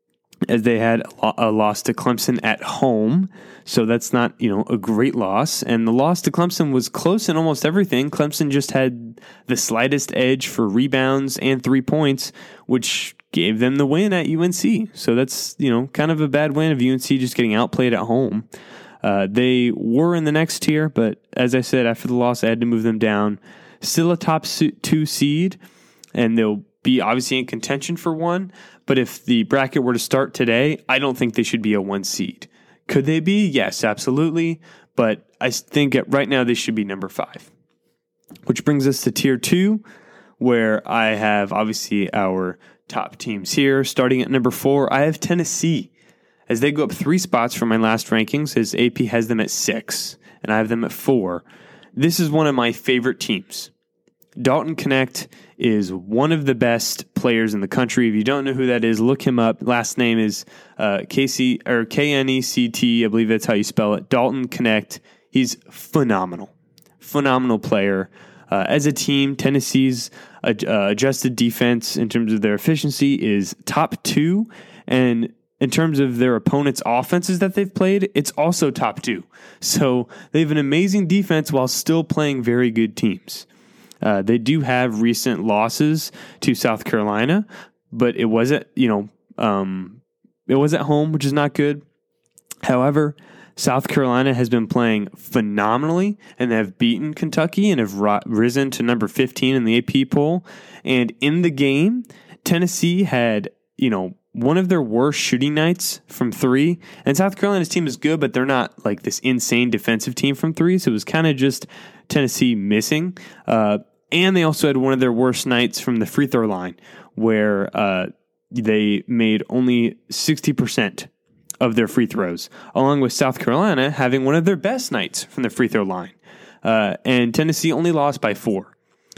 as they had a, lo- a loss to Clemson at home. So that's not, you know, a great loss. And the loss to Clemson was close in almost everything. Clemson just had the slightest edge for rebounds and three points, which gave them the win at U N C. So that's, you know, kind of a bad win of U N C just getting outplayed at home. Uh, they were in the next tier, but as I said, after the loss, I had to move them down. Still a top two seed, and they'll be obviously in contention for one. But if the bracket were to start today, I don't think they should be a one seed. Could they be? Yes, absolutely. But I think at right now they should be number five. Which brings us to tier two, where I have obviously our top teams here. Starting at number four, I have Tennessee, as they go up three spots from my last rankings, as A P has them at six, and I have them at four. This is one of my favorite teams. Dalton Knecht is one of the best players in the country. If you don't know who that is, look him up. Last name is uh, K C or K N E C T. I believe that's how you spell it. Dalton Knecht. He's phenomenal, phenomenal player. Uh, as a team, Tennessee's uh, adjusted defense in terms of their efficiency is top two, and in terms of their opponents' offenses that they've played, it's also top two. So they have an amazing defense while still playing very good teams. Uh, they do have recent losses to South Carolina, but it was at, you know, um, it was at home, which is not good. However, South Carolina has been playing phenomenally, and they have beaten Kentucky and have ro- risen to number fifteen in the A P poll. And in the game, Tennessee had, you know, one of their worst shooting nights from three. And South Carolina's team is good, but they're not like this insane defensive team from three. So it was kind of just Tennessee missing. Uh, and they also had one of their worst nights from the free throw line, where uh, they made only sixty percent of their free throws, along with South Carolina having one of their best nights from the free throw line. Uh, and Tennessee only lost by four.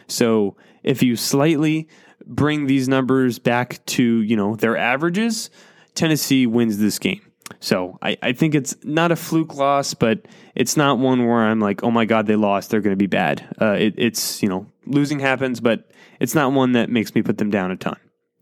So if you slightly bring these numbers back to, you know, their averages, Tennessee wins this game. So I, I think it's not a fluke loss, but it's not one where I'm like, oh my God, they lost, they're going to be bad. Uh, it, it's, you know, losing happens, but it's not one that makes me put them down a ton.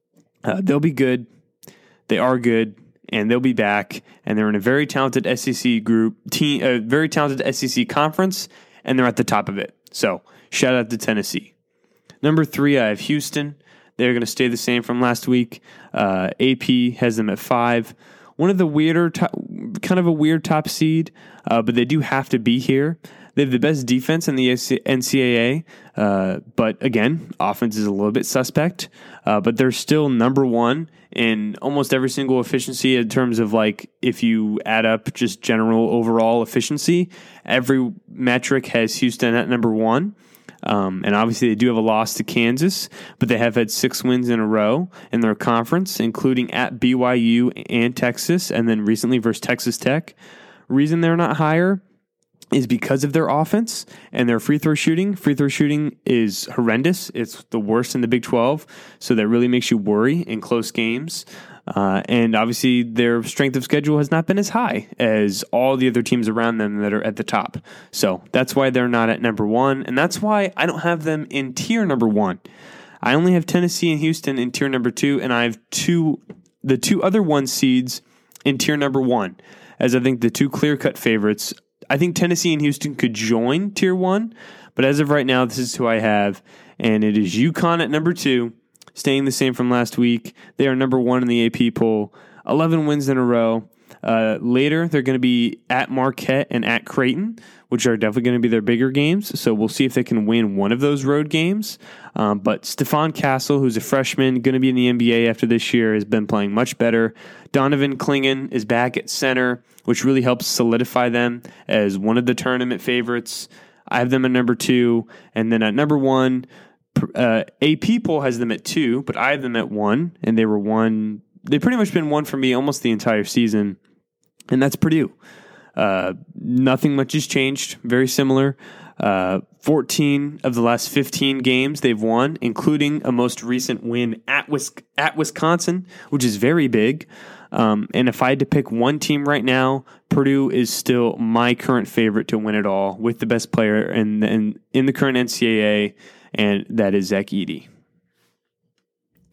Uh, they'll be good. They are good, and they'll be back, and they're in a very talented S E C group, team, a very talented S E C conference, and they're at the top of it. So shout out to Tennessee. Number three, I have Houston. They're going to stay the same from last week. Uh, A P has them at five. One of the weirder, top, kind of a weird top seed, uh, but they do have to be here. They have the best defense in the N C double A, uh, but again, offense is a little bit suspect. Uh, but they're still number one in almost every single efficiency in terms of, like, if you add up just general overall efficiency, every metric has Houston at number one. Um, and obviously they do have a loss to Kansas, but they have had six wins in a row in their conference, including at B Y U and Texas, and then recently versus Texas Tech. Reason they're not higher is because of their offense and their free throw shooting. Free throw shooting is horrendous. It's the worst in the Big twelve, so that really makes you worry in close games. Uh, and obviously their strength of schedule has not been as high as all the other teams around them that are at the top. So that's why they're not at number one, and that's why I don't have them in tier number one. I only have Tennessee and Houston in tier number two, and I have two the two other one seeds in tier number one, as I think the two clear-cut favorites. I think Tennessee and Houston could join tier one, but as of right now, this is who I have, and it is UConn at number two, staying the same from last week. They are number one in the A P poll, eleven wins in a row. Uh, later, they're going to be at Marquette and at Creighton, which are definitely going to be their bigger games. So we'll see if they can win one of those road games. Um, but Stephon Castle, who's a freshman, going to be in the N B A after this year, has been playing much better. Donovan Clingan is back at center, which really helps solidify them as one of the tournament favorites. I have them at number two. And then at number one, uh, A P poll has them at two, but I have them at one. And they were one. They've pretty much been one for me almost the entire season. And that's Purdue. Uh, nothing much has changed. Very similar. Uh, fourteen of the last fifteen games they've won, including a most recent win at Wis- at Wisconsin, which is very big. Um, and if I had to pick one team right now, Purdue is still my current favorite to win it all, with the best player in, in, in the current N C double A, and that is Zach Edey.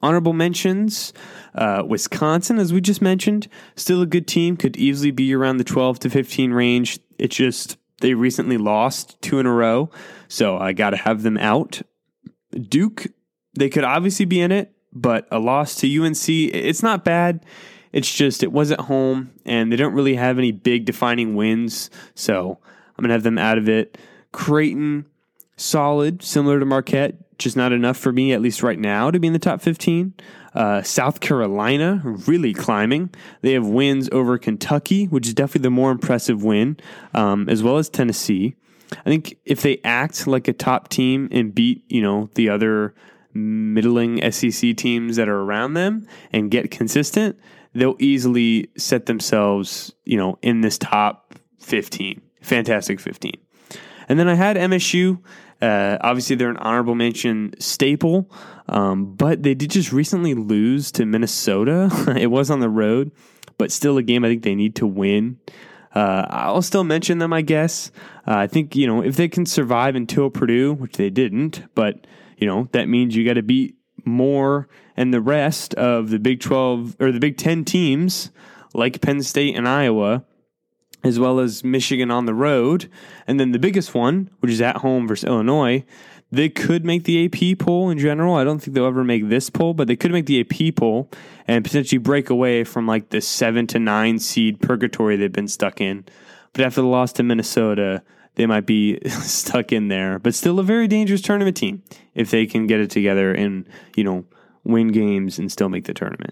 honorable mentions, uh, Wisconsin, as we just mentioned, still a good team, could easily be around the twelve to fifteen range. It's just they recently lost two in a row, so I got to have them out. Duke, they could obviously be in it, but a loss to U N C, it's not bad. It's just it was at home, and they don't really have any big defining wins, so I'm going to have them out of it. Creighton, solid, similar to Marquette, just not enough for me, at least right now, to be in the top fifteen. Uh, South Carolina, really climbing. They have wins over Kentucky, which is definitely the more impressive win, um, as well as Tennessee. I think if they act like a top team and beat, you know, the other middling S E C teams that are around them and get consistent, they'll easily set themselves, you know, in this top fifteen. Fantastic fifteen. And then I had M S U. Uh, obviously, they're an honorable mention staple, um, but they did just recently lose to Minnesota. It was on the road, but still a game I think they need to win. Uh, I'll still mention them, I guess. Uh, I think, you know, if they can survive until Purdue, which they didn't, but, you know, that means you got to beat more and the rest of the Big twelve or the Big ten teams like Penn State and Iowa, as well as Michigan on the road. And then the biggest one, which is at home versus Illinois, they could make the A P poll in general. I don't think they'll ever make this poll, but they could make the A P poll and potentially break away from like the seven to nine seed purgatory they've been stuck in. But after the loss to Minnesota, they might be stuck in there. But still a very dangerous tournament team if they can get it together and, you know, win games and still make the tournament.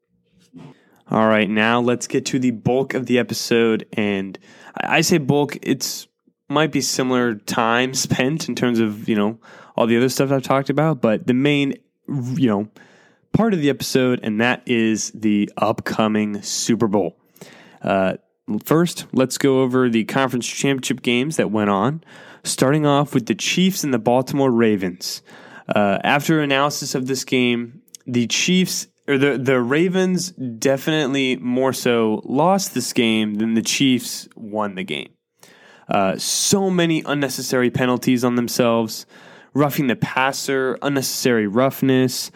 All right, now let's get to the bulk of the episode. And I say bulk, it's might be similar time spent in terms of, you know, all the other stuff I've talked about, but the main, you know, part of the episode, and that is the upcoming Super Bowl. Uh, first, let's go over the conference championship games that went on, starting off with the Chiefs and the Baltimore Ravens. Uh, after analysis of this game, the Chiefs or the, the Ravens definitely more so lost this game than the Chiefs won the game. Uh, so many unnecessary penalties on themselves, roughing the passer, unnecessary roughness.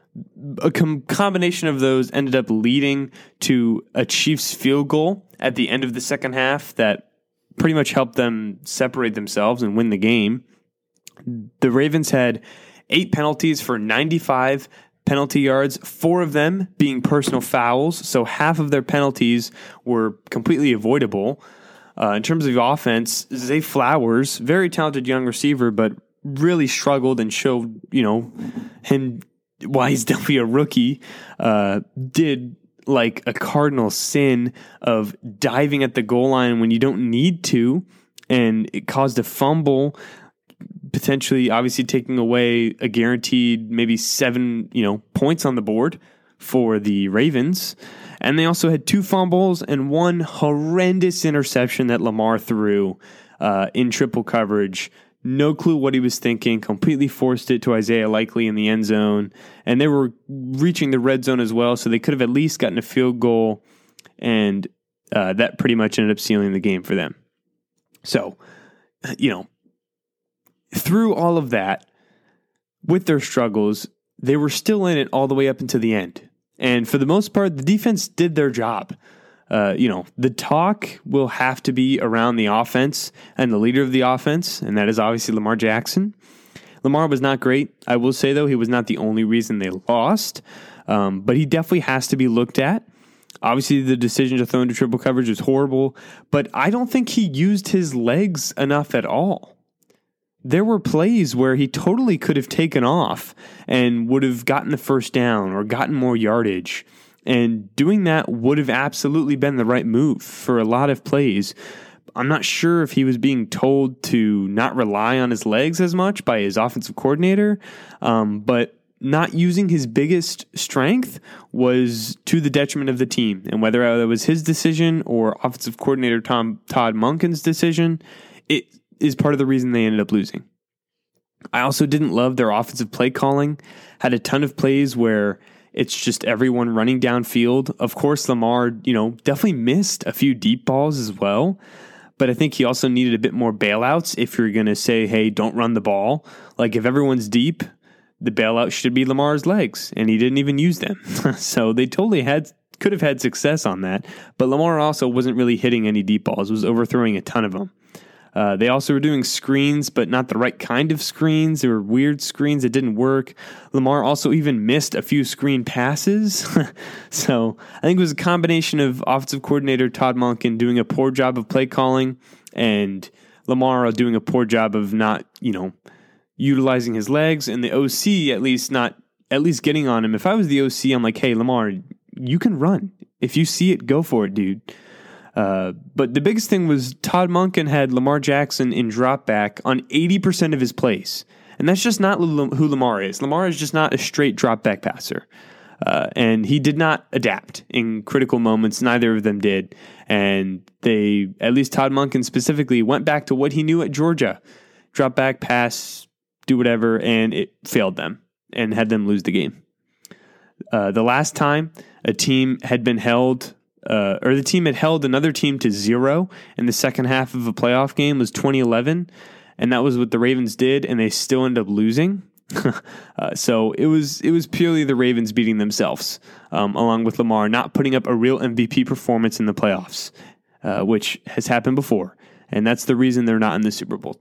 A com- combination of those ended up leading to a Chiefs field goal at the end of the second half that pretty much helped them separate themselves and win the game. The Ravens had eight penalties for ninety-five penalty yards, four of them being personal fouls, so half of their penalties were completely avoidable. Uh, in terms of the offense, Zay Flowers, very talented young receiver, but really struggled and showed, you know, him why he's definitely a rookie, uh, did like a cardinal sin of diving at the goal line when you don't need to, and it caused a fumble, potentially obviously taking away a guaranteed maybe seven, you know, points on the board for the Ravens. And they also had two fumbles and one horrendous interception that Lamar threw uh, in triple coverage. No clue what he was thinking, completely forced it to Isaiah Likely in the end zone. And they were reaching the red zone as well, so they could have at least gotten a field goal. And uh, that pretty much ended up sealing the game for them. So, you know, through all of that, with their struggles, they were still in it all the way up until the end. And for the most part, the defense did their job. Uh, you know, the talk will have to be around the offense and the leader of the offense, and that is obviously Lamar Jackson. Lamar was not great. I will say, though, he was not the only reason they lost, um, but he definitely has to be looked at. Obviously, the decision to throw into triple coverage was horrible, but I don't think he used his legs enough at all. There were plays where he totally could have taken off and would have gotten the first down or gotten more yardage. And doing that would have absolutely been the right move for a lot of plays. I'm not sure if he was being told to not rely on his legs as much by his offensive coordinator, um, but not using his biggest strength was to the detriment of the team. And whether it was his decision or offensive coordinator Tom Todd Monken's decision, it is part of the reason they ended up losing. I also didn't love their offensive play calling. Had a ton of plays where it's just everyone running downfield. Of course, Lamar, you know, definitely missed a few deep balls as well. But I think he also needed a bit more bailouts if you're going to say, hey, don't run the ball. Like if everyone's deep, the bailout should be Lamar's legs, and he didn't even use them. So they totally had could have had success on that. But Lamar also wasn't really hitting any deep balls, was overthrowing a ton of them. Uh, they also were doing screens, but not the right kind of screens. They were weird screens that didn't work. Lamar also even missed a few screen passes. So I think it was a combination of offensive coordinator Todd Monken doing a poor job of play calling and Lamar doing a poor job of not, you know, utilizing his legs, and the O C at least not at least getting on him. If I was the O C, I'm like, hey, Lamar, you can run. If you see it, go for it, dude. Uh, but the biggest thing was Todd Monken had Lamar Jackson in drop back on eighty percent of his plays. And that's just not who Lamar is. Lamar is just not a straight drop back passer. Uh, and he did not adapt in critical moments. Neither of them did. And they, at least Todd Monken specifically, went back to what he knew at Georgia. Drop back, pass, do whatever, and it failed them and had them lose the game. Uh, the last time a team had been held Uh, or the team had held another team to zero in the second half of a playoff game was twenty eleven, and that was what the Ravens did, and they still ended up losing. uh, so it was it was purely the Ravens beating themselves, um, along with Lamar not putting up a real M V P performance in the playoffs, uh, which has happened before, and that's the reason they're not in the Super Bowl.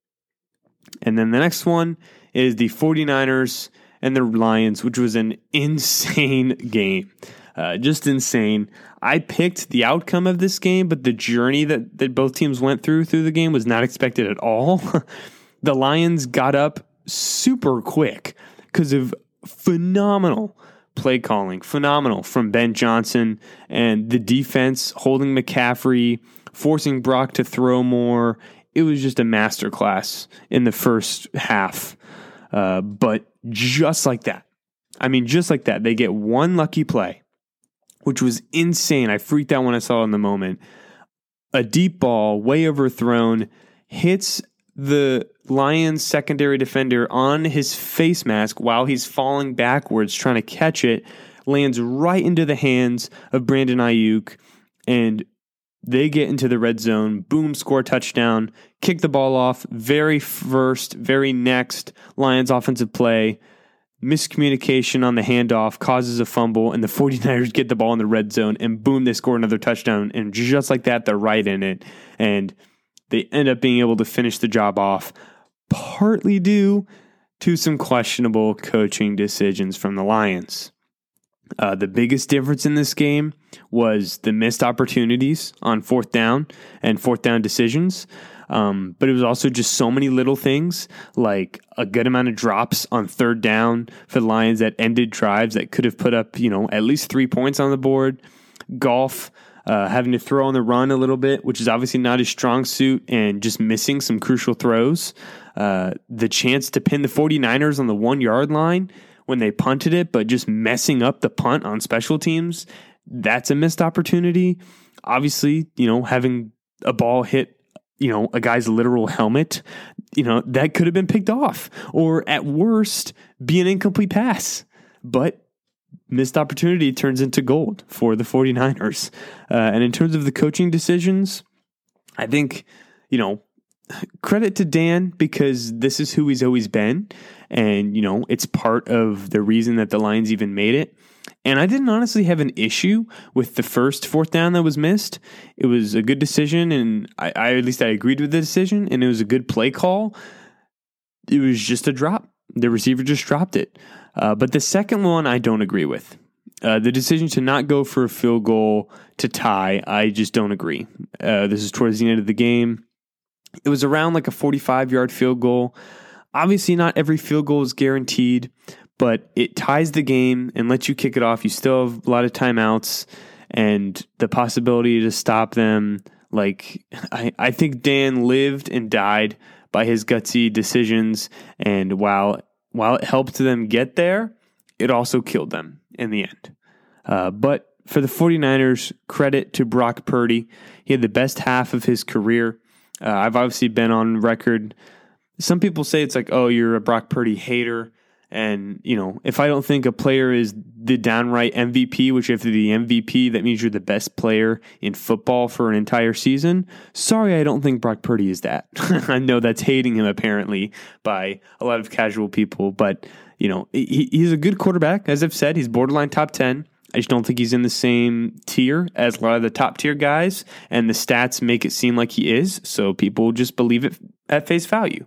And then the next one is the 49ers and the Lions, which was an insane game. Uh, just insane. I picked the outcome of this game, but the journey that, that both teams went through through the game was not expected at all. The Lions got up super quick because of phenomenal play calling, phenomenal from Ben Johnson, and the defense holding McCaffrey, forcing Brock to throw more. It was just a masterclass in the first half. Uh, but just like that, I mean, just like that, they get one lucky play, which was insane. I freaked out when I saw it in the moment. A deep ball, way overthrown, hits the Lions secondary defender on his face mask while he's falling backwards trying to catch it, lands right into the hands of Brandon Ayuk, and they get into the red zone, boom, score touchdown, kick the ball off, very first, very next Lions offensive play. Miscommunication on the handoff causes a fumble, and the 49ers get the ball in the red zone, and boom, they score another touchdown. And just like that, they're right in it. And they end up being able to finish the job off, partly due to some questionable coaching decisions from the Lions. Uh, the biggest difference in this game was the missed opportunities on fourth down and fourth down decisions. Um, but it was also just so many little things, like a good amount of drops on third down for the Lions that ended drives that could have put up, you know, at least three points on the board. Goff uh, having to throw on the run a little bit, which is obviously not his strong suit, and just missing some crucial throws. Uh, the chance to pin the 49ers on the one-yard line when they punted it, but just messing up the punt on special teams, that's a missed opportunity. Obviously, you know, having a ball hit, you know, a guy's literal helmet, you know, that could have been picked off, or at worst, be an incomplete pass. But missed opportunity turns into gold for the 49ers. Uh, and in terms of the coaching decisions, I think, you know, credit to Dan, because this is who he's always been. And, you know, it's part of the reason that the Lions even made it. And I didn't honestly have an issue with the first fourth down that was missed. It was a good decision, and I, I at least I agreed with the decision, and it was a good play call. It was just a drop. The receiver just dropped it. Uh, but the second one, I don't agree with. Uh, the decision to not go for a field goal to tie, I just don't agree. Uh, this is towards the end of the game. It was around like a forty-five-yard field goal. Obviously, not every field goal is guaranteed, but it ties the game and lets you kick it off. You still have a lot of timeouts and the possibility to stop them. Like, I, I think Dan lived and died by his gutsy decisions, and while while it helped them get there, it also killed them in the end. Uh, but for the 49ers, credit to Brock Purdy. He had the best half of his career. Uh, I've obviously been on record. Some people say it's like, oh, you're a Brock Purdy hater. And, you know, if I don't think a player is the downright M V P, which if you're the M V P, that means you're the best player in football for an entire season. Sorry, I don't think Brock Purdy is that. I know that's hating him apparently by a lot of casual people. But, you know, he, he's a good quarterback. As I've said, he's borderline top ten. I just don't think he's in the same tier as a lot of the top tier guys, and the stats make it seem like he is, so people just believe it at face value.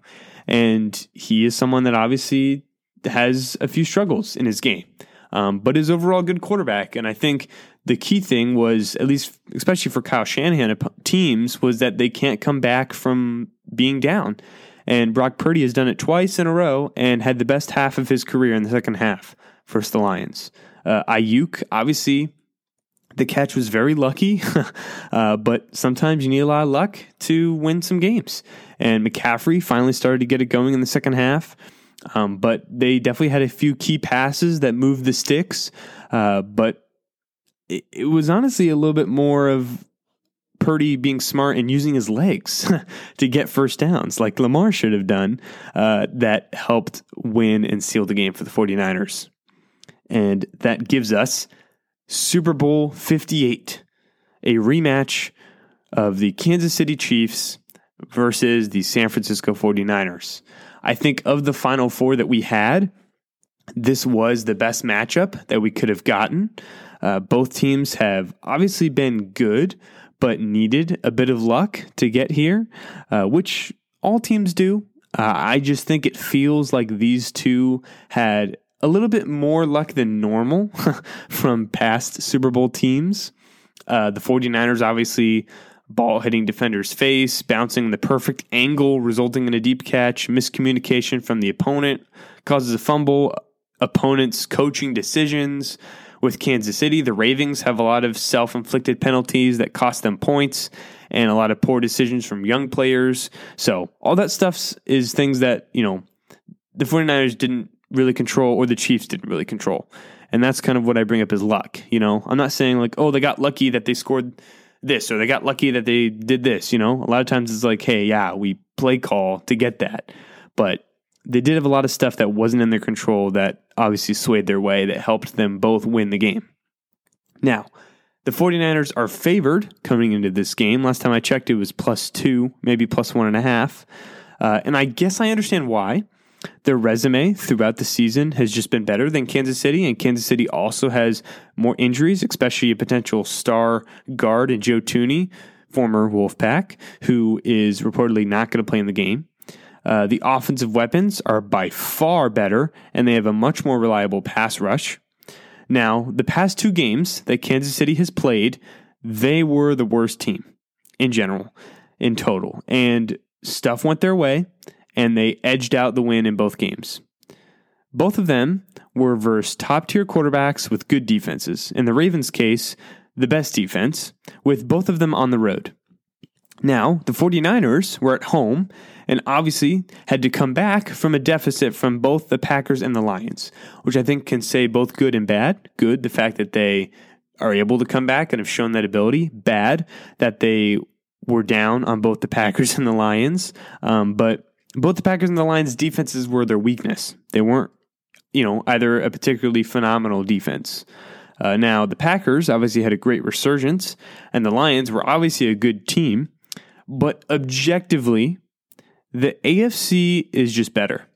And he is someone that obviously has a few struggles in his game, um, but is overall a good quarterback. And I think the key thing was, at least especially for Kyle Shanahan teams, was that they can't come back from being down. And Brock Purdy has done it twice in a row and had the best half of his career in the second half versus the Lions. Uh, Ayuk, obviously, the catch was very lucky, uh, but sometimes you need a lot of luck to win some games. And McCaffrey finally started to get it going in the second half, um, but they definitely had a few key passes that moved the sticks. Uh, but it, it was honestly a little bit more of Purdy being smart and using his legs to get first downs, like Lamar should have done, uh, that helped win and seal the game for the 49ers. And that gives us Super Bowl fifty-eight, a rematch of the Kansas City Chiefs versus the San Francisco 49ers. I think of the Final Four that we had, this was the best matchup that we could have gotten. Uh, both teams have obviously been good, but needed a bit of luck to get here, uh, which all teams do. Uh, I just think it feels like these two had a little bit more luck than normal from past Super Bowl teams. Uh, the 49ers obviously ball hitting defender's face, bouncing the perfect angle, resulting in a deep catch, miscommunication from the opponent, causes a fumble, opponent's coaching decisions. With Kansas City, the Ravens have a lot of self-inflicted penalties that cost them points and a lot of poor decisions from young players. So all that stuff is things that, you know, the 49ers didn't really control, or the Chiefs didn't really control. And that's kind of what I bring up as luck. You know, I'm not saying like, oh, they got lucky that they scored this, or they got lucky that they did this. You know, a lot of times it's like, hey, yeah, we play call to get that. But they did have a lot of stuff that wasn't in their control that obviously swayed their way, that helped them both win the game. Now, the 49ers are favored coming into this game. Last time I checked, it was plus two, maybe plus one and a half. Uh, and I guess I understand why. Their resume throughout the season has just been better than Kansas City, and Kansas City also has more injuries, especially a potential star guard in Joe Thuney, former Wolfpack, who is reportedly not going to play in the game. Uh, the offensive weapons are by far better, and they have a much more reliable pass rush. Now, the past two games that Kansas City has played, they were the worst team in general, in total, and stuff went their way, and they edged out the win in both games. Both of them were versus top-tier quarterbacks with good defenses. In the Ravens' case, the best defense, with both of them on the road. Now, the 49ers were at home and obviously had to come back from a deficit from both the Packers and the Lions, which I think can say both good and bad. Good, the fact that they are able to come back and have shown that ability. Bad, that they were down on both the Packers and the Lions. Um, but both the Packers and the Lions' defenses were their weakness. They weren't, you know, either a particularly phenomenal defense. Uh, now, the Packers obviously had a great resurgence, and the Lions were obviously a good team, but objectively, the A F C is just better.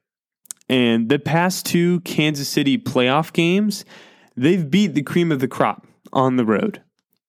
And the past two Kansas City playoff games, they've beat the cream of the crop on the road.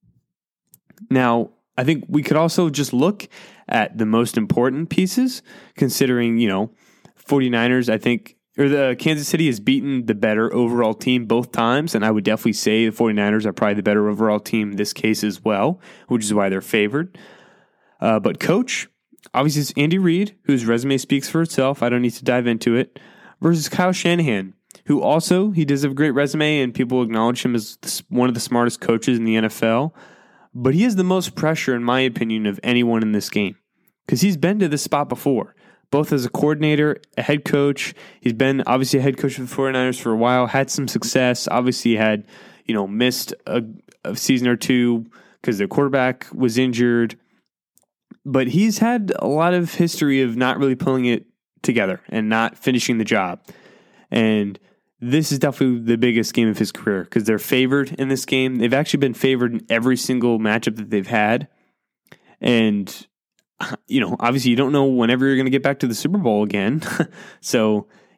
Now, I think we could also just look at the most important pieces, considering, you know, 49ers, I think, or the Kansas City has beaten the better overall team both times, and I would definitely say the 49ers are probably the better overall team in this case as well, which is why they're favored. Uh, but coach, obviously it's Andy Reid, whose resume speaks for itself. I don't need to dive into it, versus Kyle Shanahan, who also, he does have a great resume, and people acknowledge him as one of the smartest coaches in the N F L. But he has the most pressure, in my opinion, of anyone in this game, because he's been to this spot before, both as a coordinator, a head coach. He's been obviously a head coach for the 49ers for a while, had some success, obviously had, you know, missed a, a season or two because their quarterback was injured. But he's had a lot of history of not really pulling it together and not finishing the job. And this is definitely the biggest game of his career because they're favored in this game. They've actually been favored in every single matchup that they've had. And, you know, obviously you don't know whenever you're going to get back to the Super Bowl again. So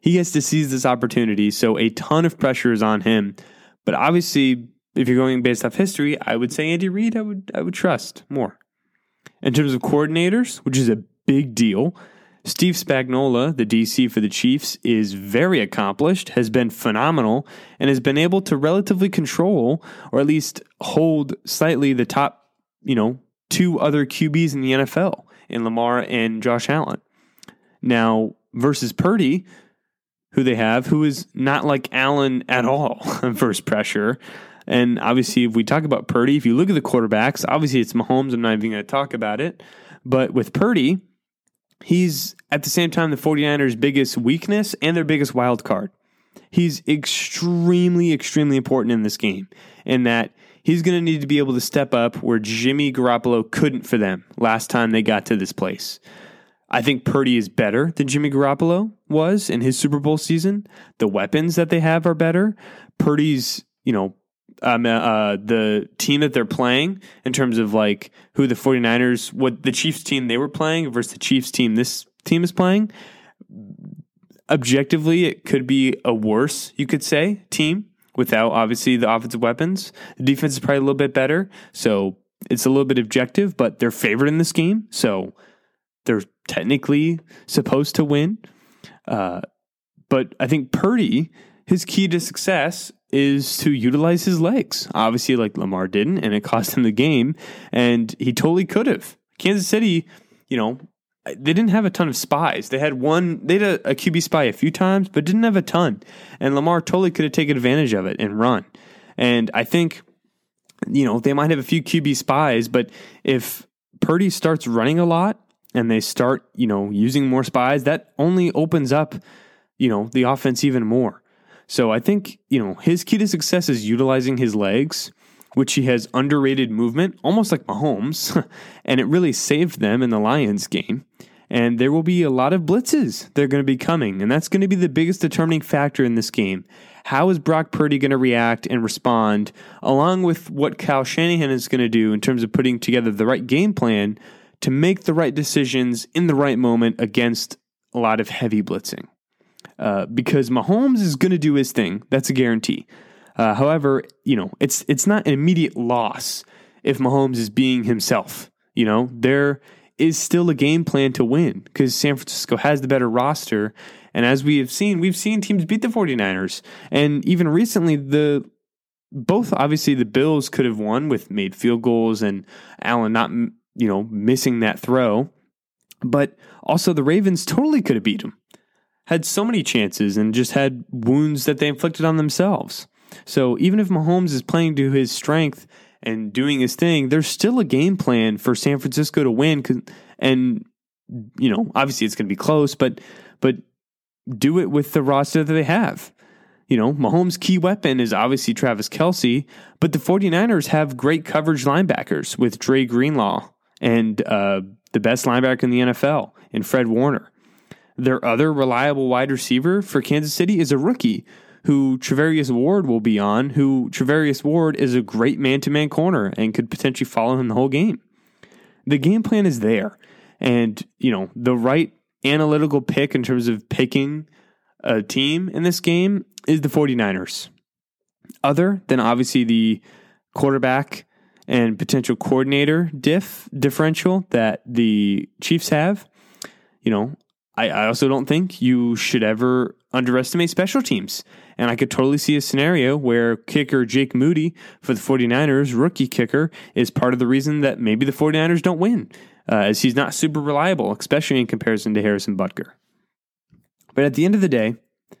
he has to seize this opportunity. So a ton of pressure is on him. But obviously, if you're going based off history, I would say Andy Reid, I would I would trust more. In terms of coordinators, which is a big deal, Steve Spagnuolo, the D C for the Chiefs, is very accomplished, has been phenomenal, and has been able to relatively control, or at least hold slightly, the top, you know, two other Q Bs in the N F L, in Lamar and Josh Allen. Now, versus Purdy, who they have, who is not like Allen at all versus pressure. And obviously, if we talk about Purdy, if you look at the quarterbacks, obviously it's Mahomes. I'm not even going to talk about it. But with Purdy, he's at the same time the 49ers' biggest weakness and their biggest wild card. He's extremely, extremely important in this game in that he's going to need to be able to step up where Jimmy Garoppolo couldn't for them last time they got to this place. I think Purdy is better than Jimmy Garoppolo was in his Super Bowl season. The weapons that they have are better. Purdy's, you know, um, uh, the team that they're playing in terms of like who the 49ers, what the Chiefs team they were playing versus the Chiefs team this team is playing, objectively, it could be a worse, you could say, team without obviously the offensive weapons. The defense is probably a little bit better. So it's a little bit objective, but they're favored in this game. So they're technically supposed to win. Uh, but I think Purdy, his key to success is to utilize his legs. Obviously, like Lamar didn't, and it cost him the game. And he totally could have. Kansas City, you know, they didn't have a ton of spies. They had one, they had a, a Q B spy a few times, but didn't have a ton. And Lamar totally could have taken advantage of it and run. And I think, you know, they might have a few Q B spies, but if Purdy starts running a lot, and they start, you know, using more spies, that only opens up, you know, the offense even more. So I think, you know, his key to success is utilizing his legs, which he has underrated movement, almost like Mahomes, and it really saved them in the Lions game. And there will be a lot of blitzes that are going to be coming, and that's going to be the biggest determining factor in this game. How is Brock Purdy going to react and respond, along with what Kyle Shanahan is going to do in terms of putting together the right game plan to make the right decisions in the right moment against a lot of heavy blitzing. Uh, because Mahomes is going to do his thing. That's a guarantee. Uh, however, you know, it's it's not an immediate loss if Mahomes is being himself. You know, there is still a game plan to win because San Francisco has the better roster. And as we have seen, we've seen teams beat the 49ers. And even recently, the both, obviously, the Bills could have won with made field goals and Allen not you know, missing that throw. But also the Ravens totally could have beat them. Had so many chances and just had wounds that they inflicted on themselves. So even if Mahomes is playing to his strength and doing his thing, there's still a game plan for San Francisco to win. And, you know, obviously it's going to be close, but but do it with the roster that they have. You know, Mahomes' key weapon is obviously Travis Kelce, but the 49ers have great coverage linebackers with Dre Greenlaw and uh, the best linebacker in the N F L, in Fred Warner. Their other reliable wide receiver for Kansas City is a rookie who Trevarius Ward will be on, who Trevarius Ward is a great man-to-man corner and could potentially follow him the whole game. The game plan is there. And, you know, the right analytical pick in terms of picking a team in this game is the 49ers. Other than obviously the quarterback and potential coordinator diff differential that the Chiefs have, you know, I, I also don't think you should ever underestimate special teams. And I could totally see a scenario where kicker Jake Moody for the 49ers, rookie kicker, is part of the reason that maybe the 49ers don't win, uh, as he's not super reliable, especially in comparison to Harrison Butker. But at the end of the day,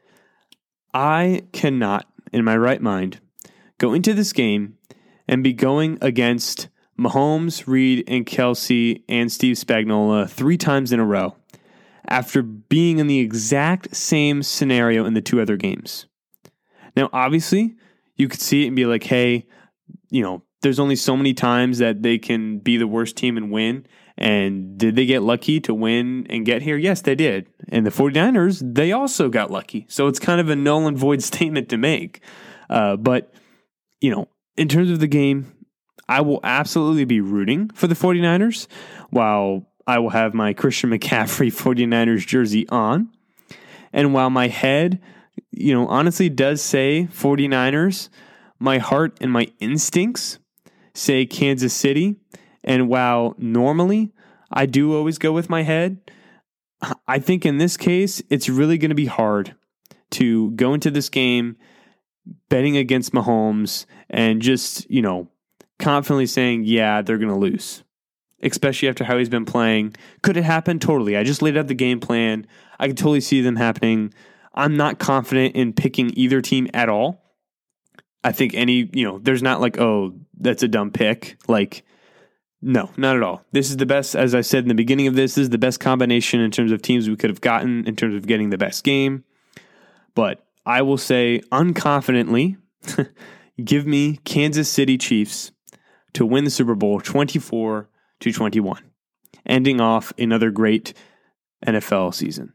I cannot, in my right mind, go into this game and be going against Mahomes, Reed, and Kelce and Steve Spagnuolo three times in a row after being in the exact same scenario in the two other games. Now, obviously, you could see it and be like, hey, you know, there's only so many times that they can be the worst team and win. And did they get lucky to win and get here? Yes, they did. And the 49ers, they also got lucky. So it's kind of a null and void statement to make. Uh, but, you know, in terms of the game, I will absolutely be rooting for the 49ers while I will have my Christian McCaffrey 49ers jersey on. And while my head, you know, honestly does say 49ers, my heart and my instincts say Kansas City. And while normally I do always go with my head, I think in this case, it's really going to be hard to go into this game betting against Mahomes and just, you know, confidently saying, yeah, they're going to lose, especially after how he's been playing. Could it happen? Totally. I just laid out the game plan. I can totally see them happening. I'm not confident in picking either team at all. I think any, you know, there's not like, oh, that's a dumb pick. Like, no, not at all. This is the best, as I said in the beginning of this, this is the best combination in terms of teams we could have gotten in terms of getting the best game. But I will say unconfidently, give me Kansas City Chiefs to win the Super Bowl twenty-four to twenty-one, ending off another great N F L season.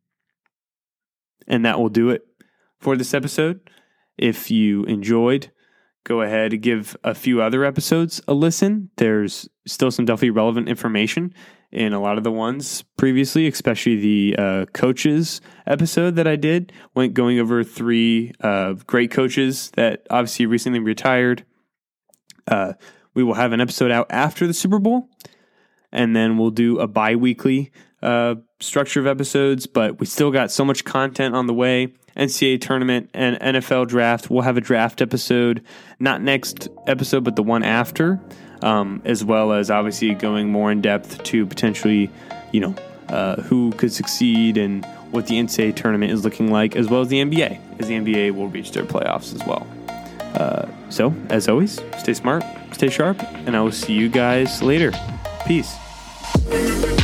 And that will do it for this episode. If you enjoyed, go ahead and give a few other episodes a listen. There's still some definitely relevant information in a lot of the ones previously, especially the uh, coaches episode that I did, went going over three uh, great coaches that obviously recently retired. Uh, we will have an episode out after the Super Bowl, and then we'll do a bi-weekly uh, structure of episodes, but we still got so much content on the way. N C double A tournament and N F L draft. We'll have a draft episode, not next episode, but the one after, um, as well as obviously going more in depth to potentially, you know, uh, who could succeed and what the N C double A tournament is looking like, as well as the N B A, as the N B A will reach their playoffs as well. Uh, so, as always, stay smart, stay sharp, and I will see you guys later. Peace.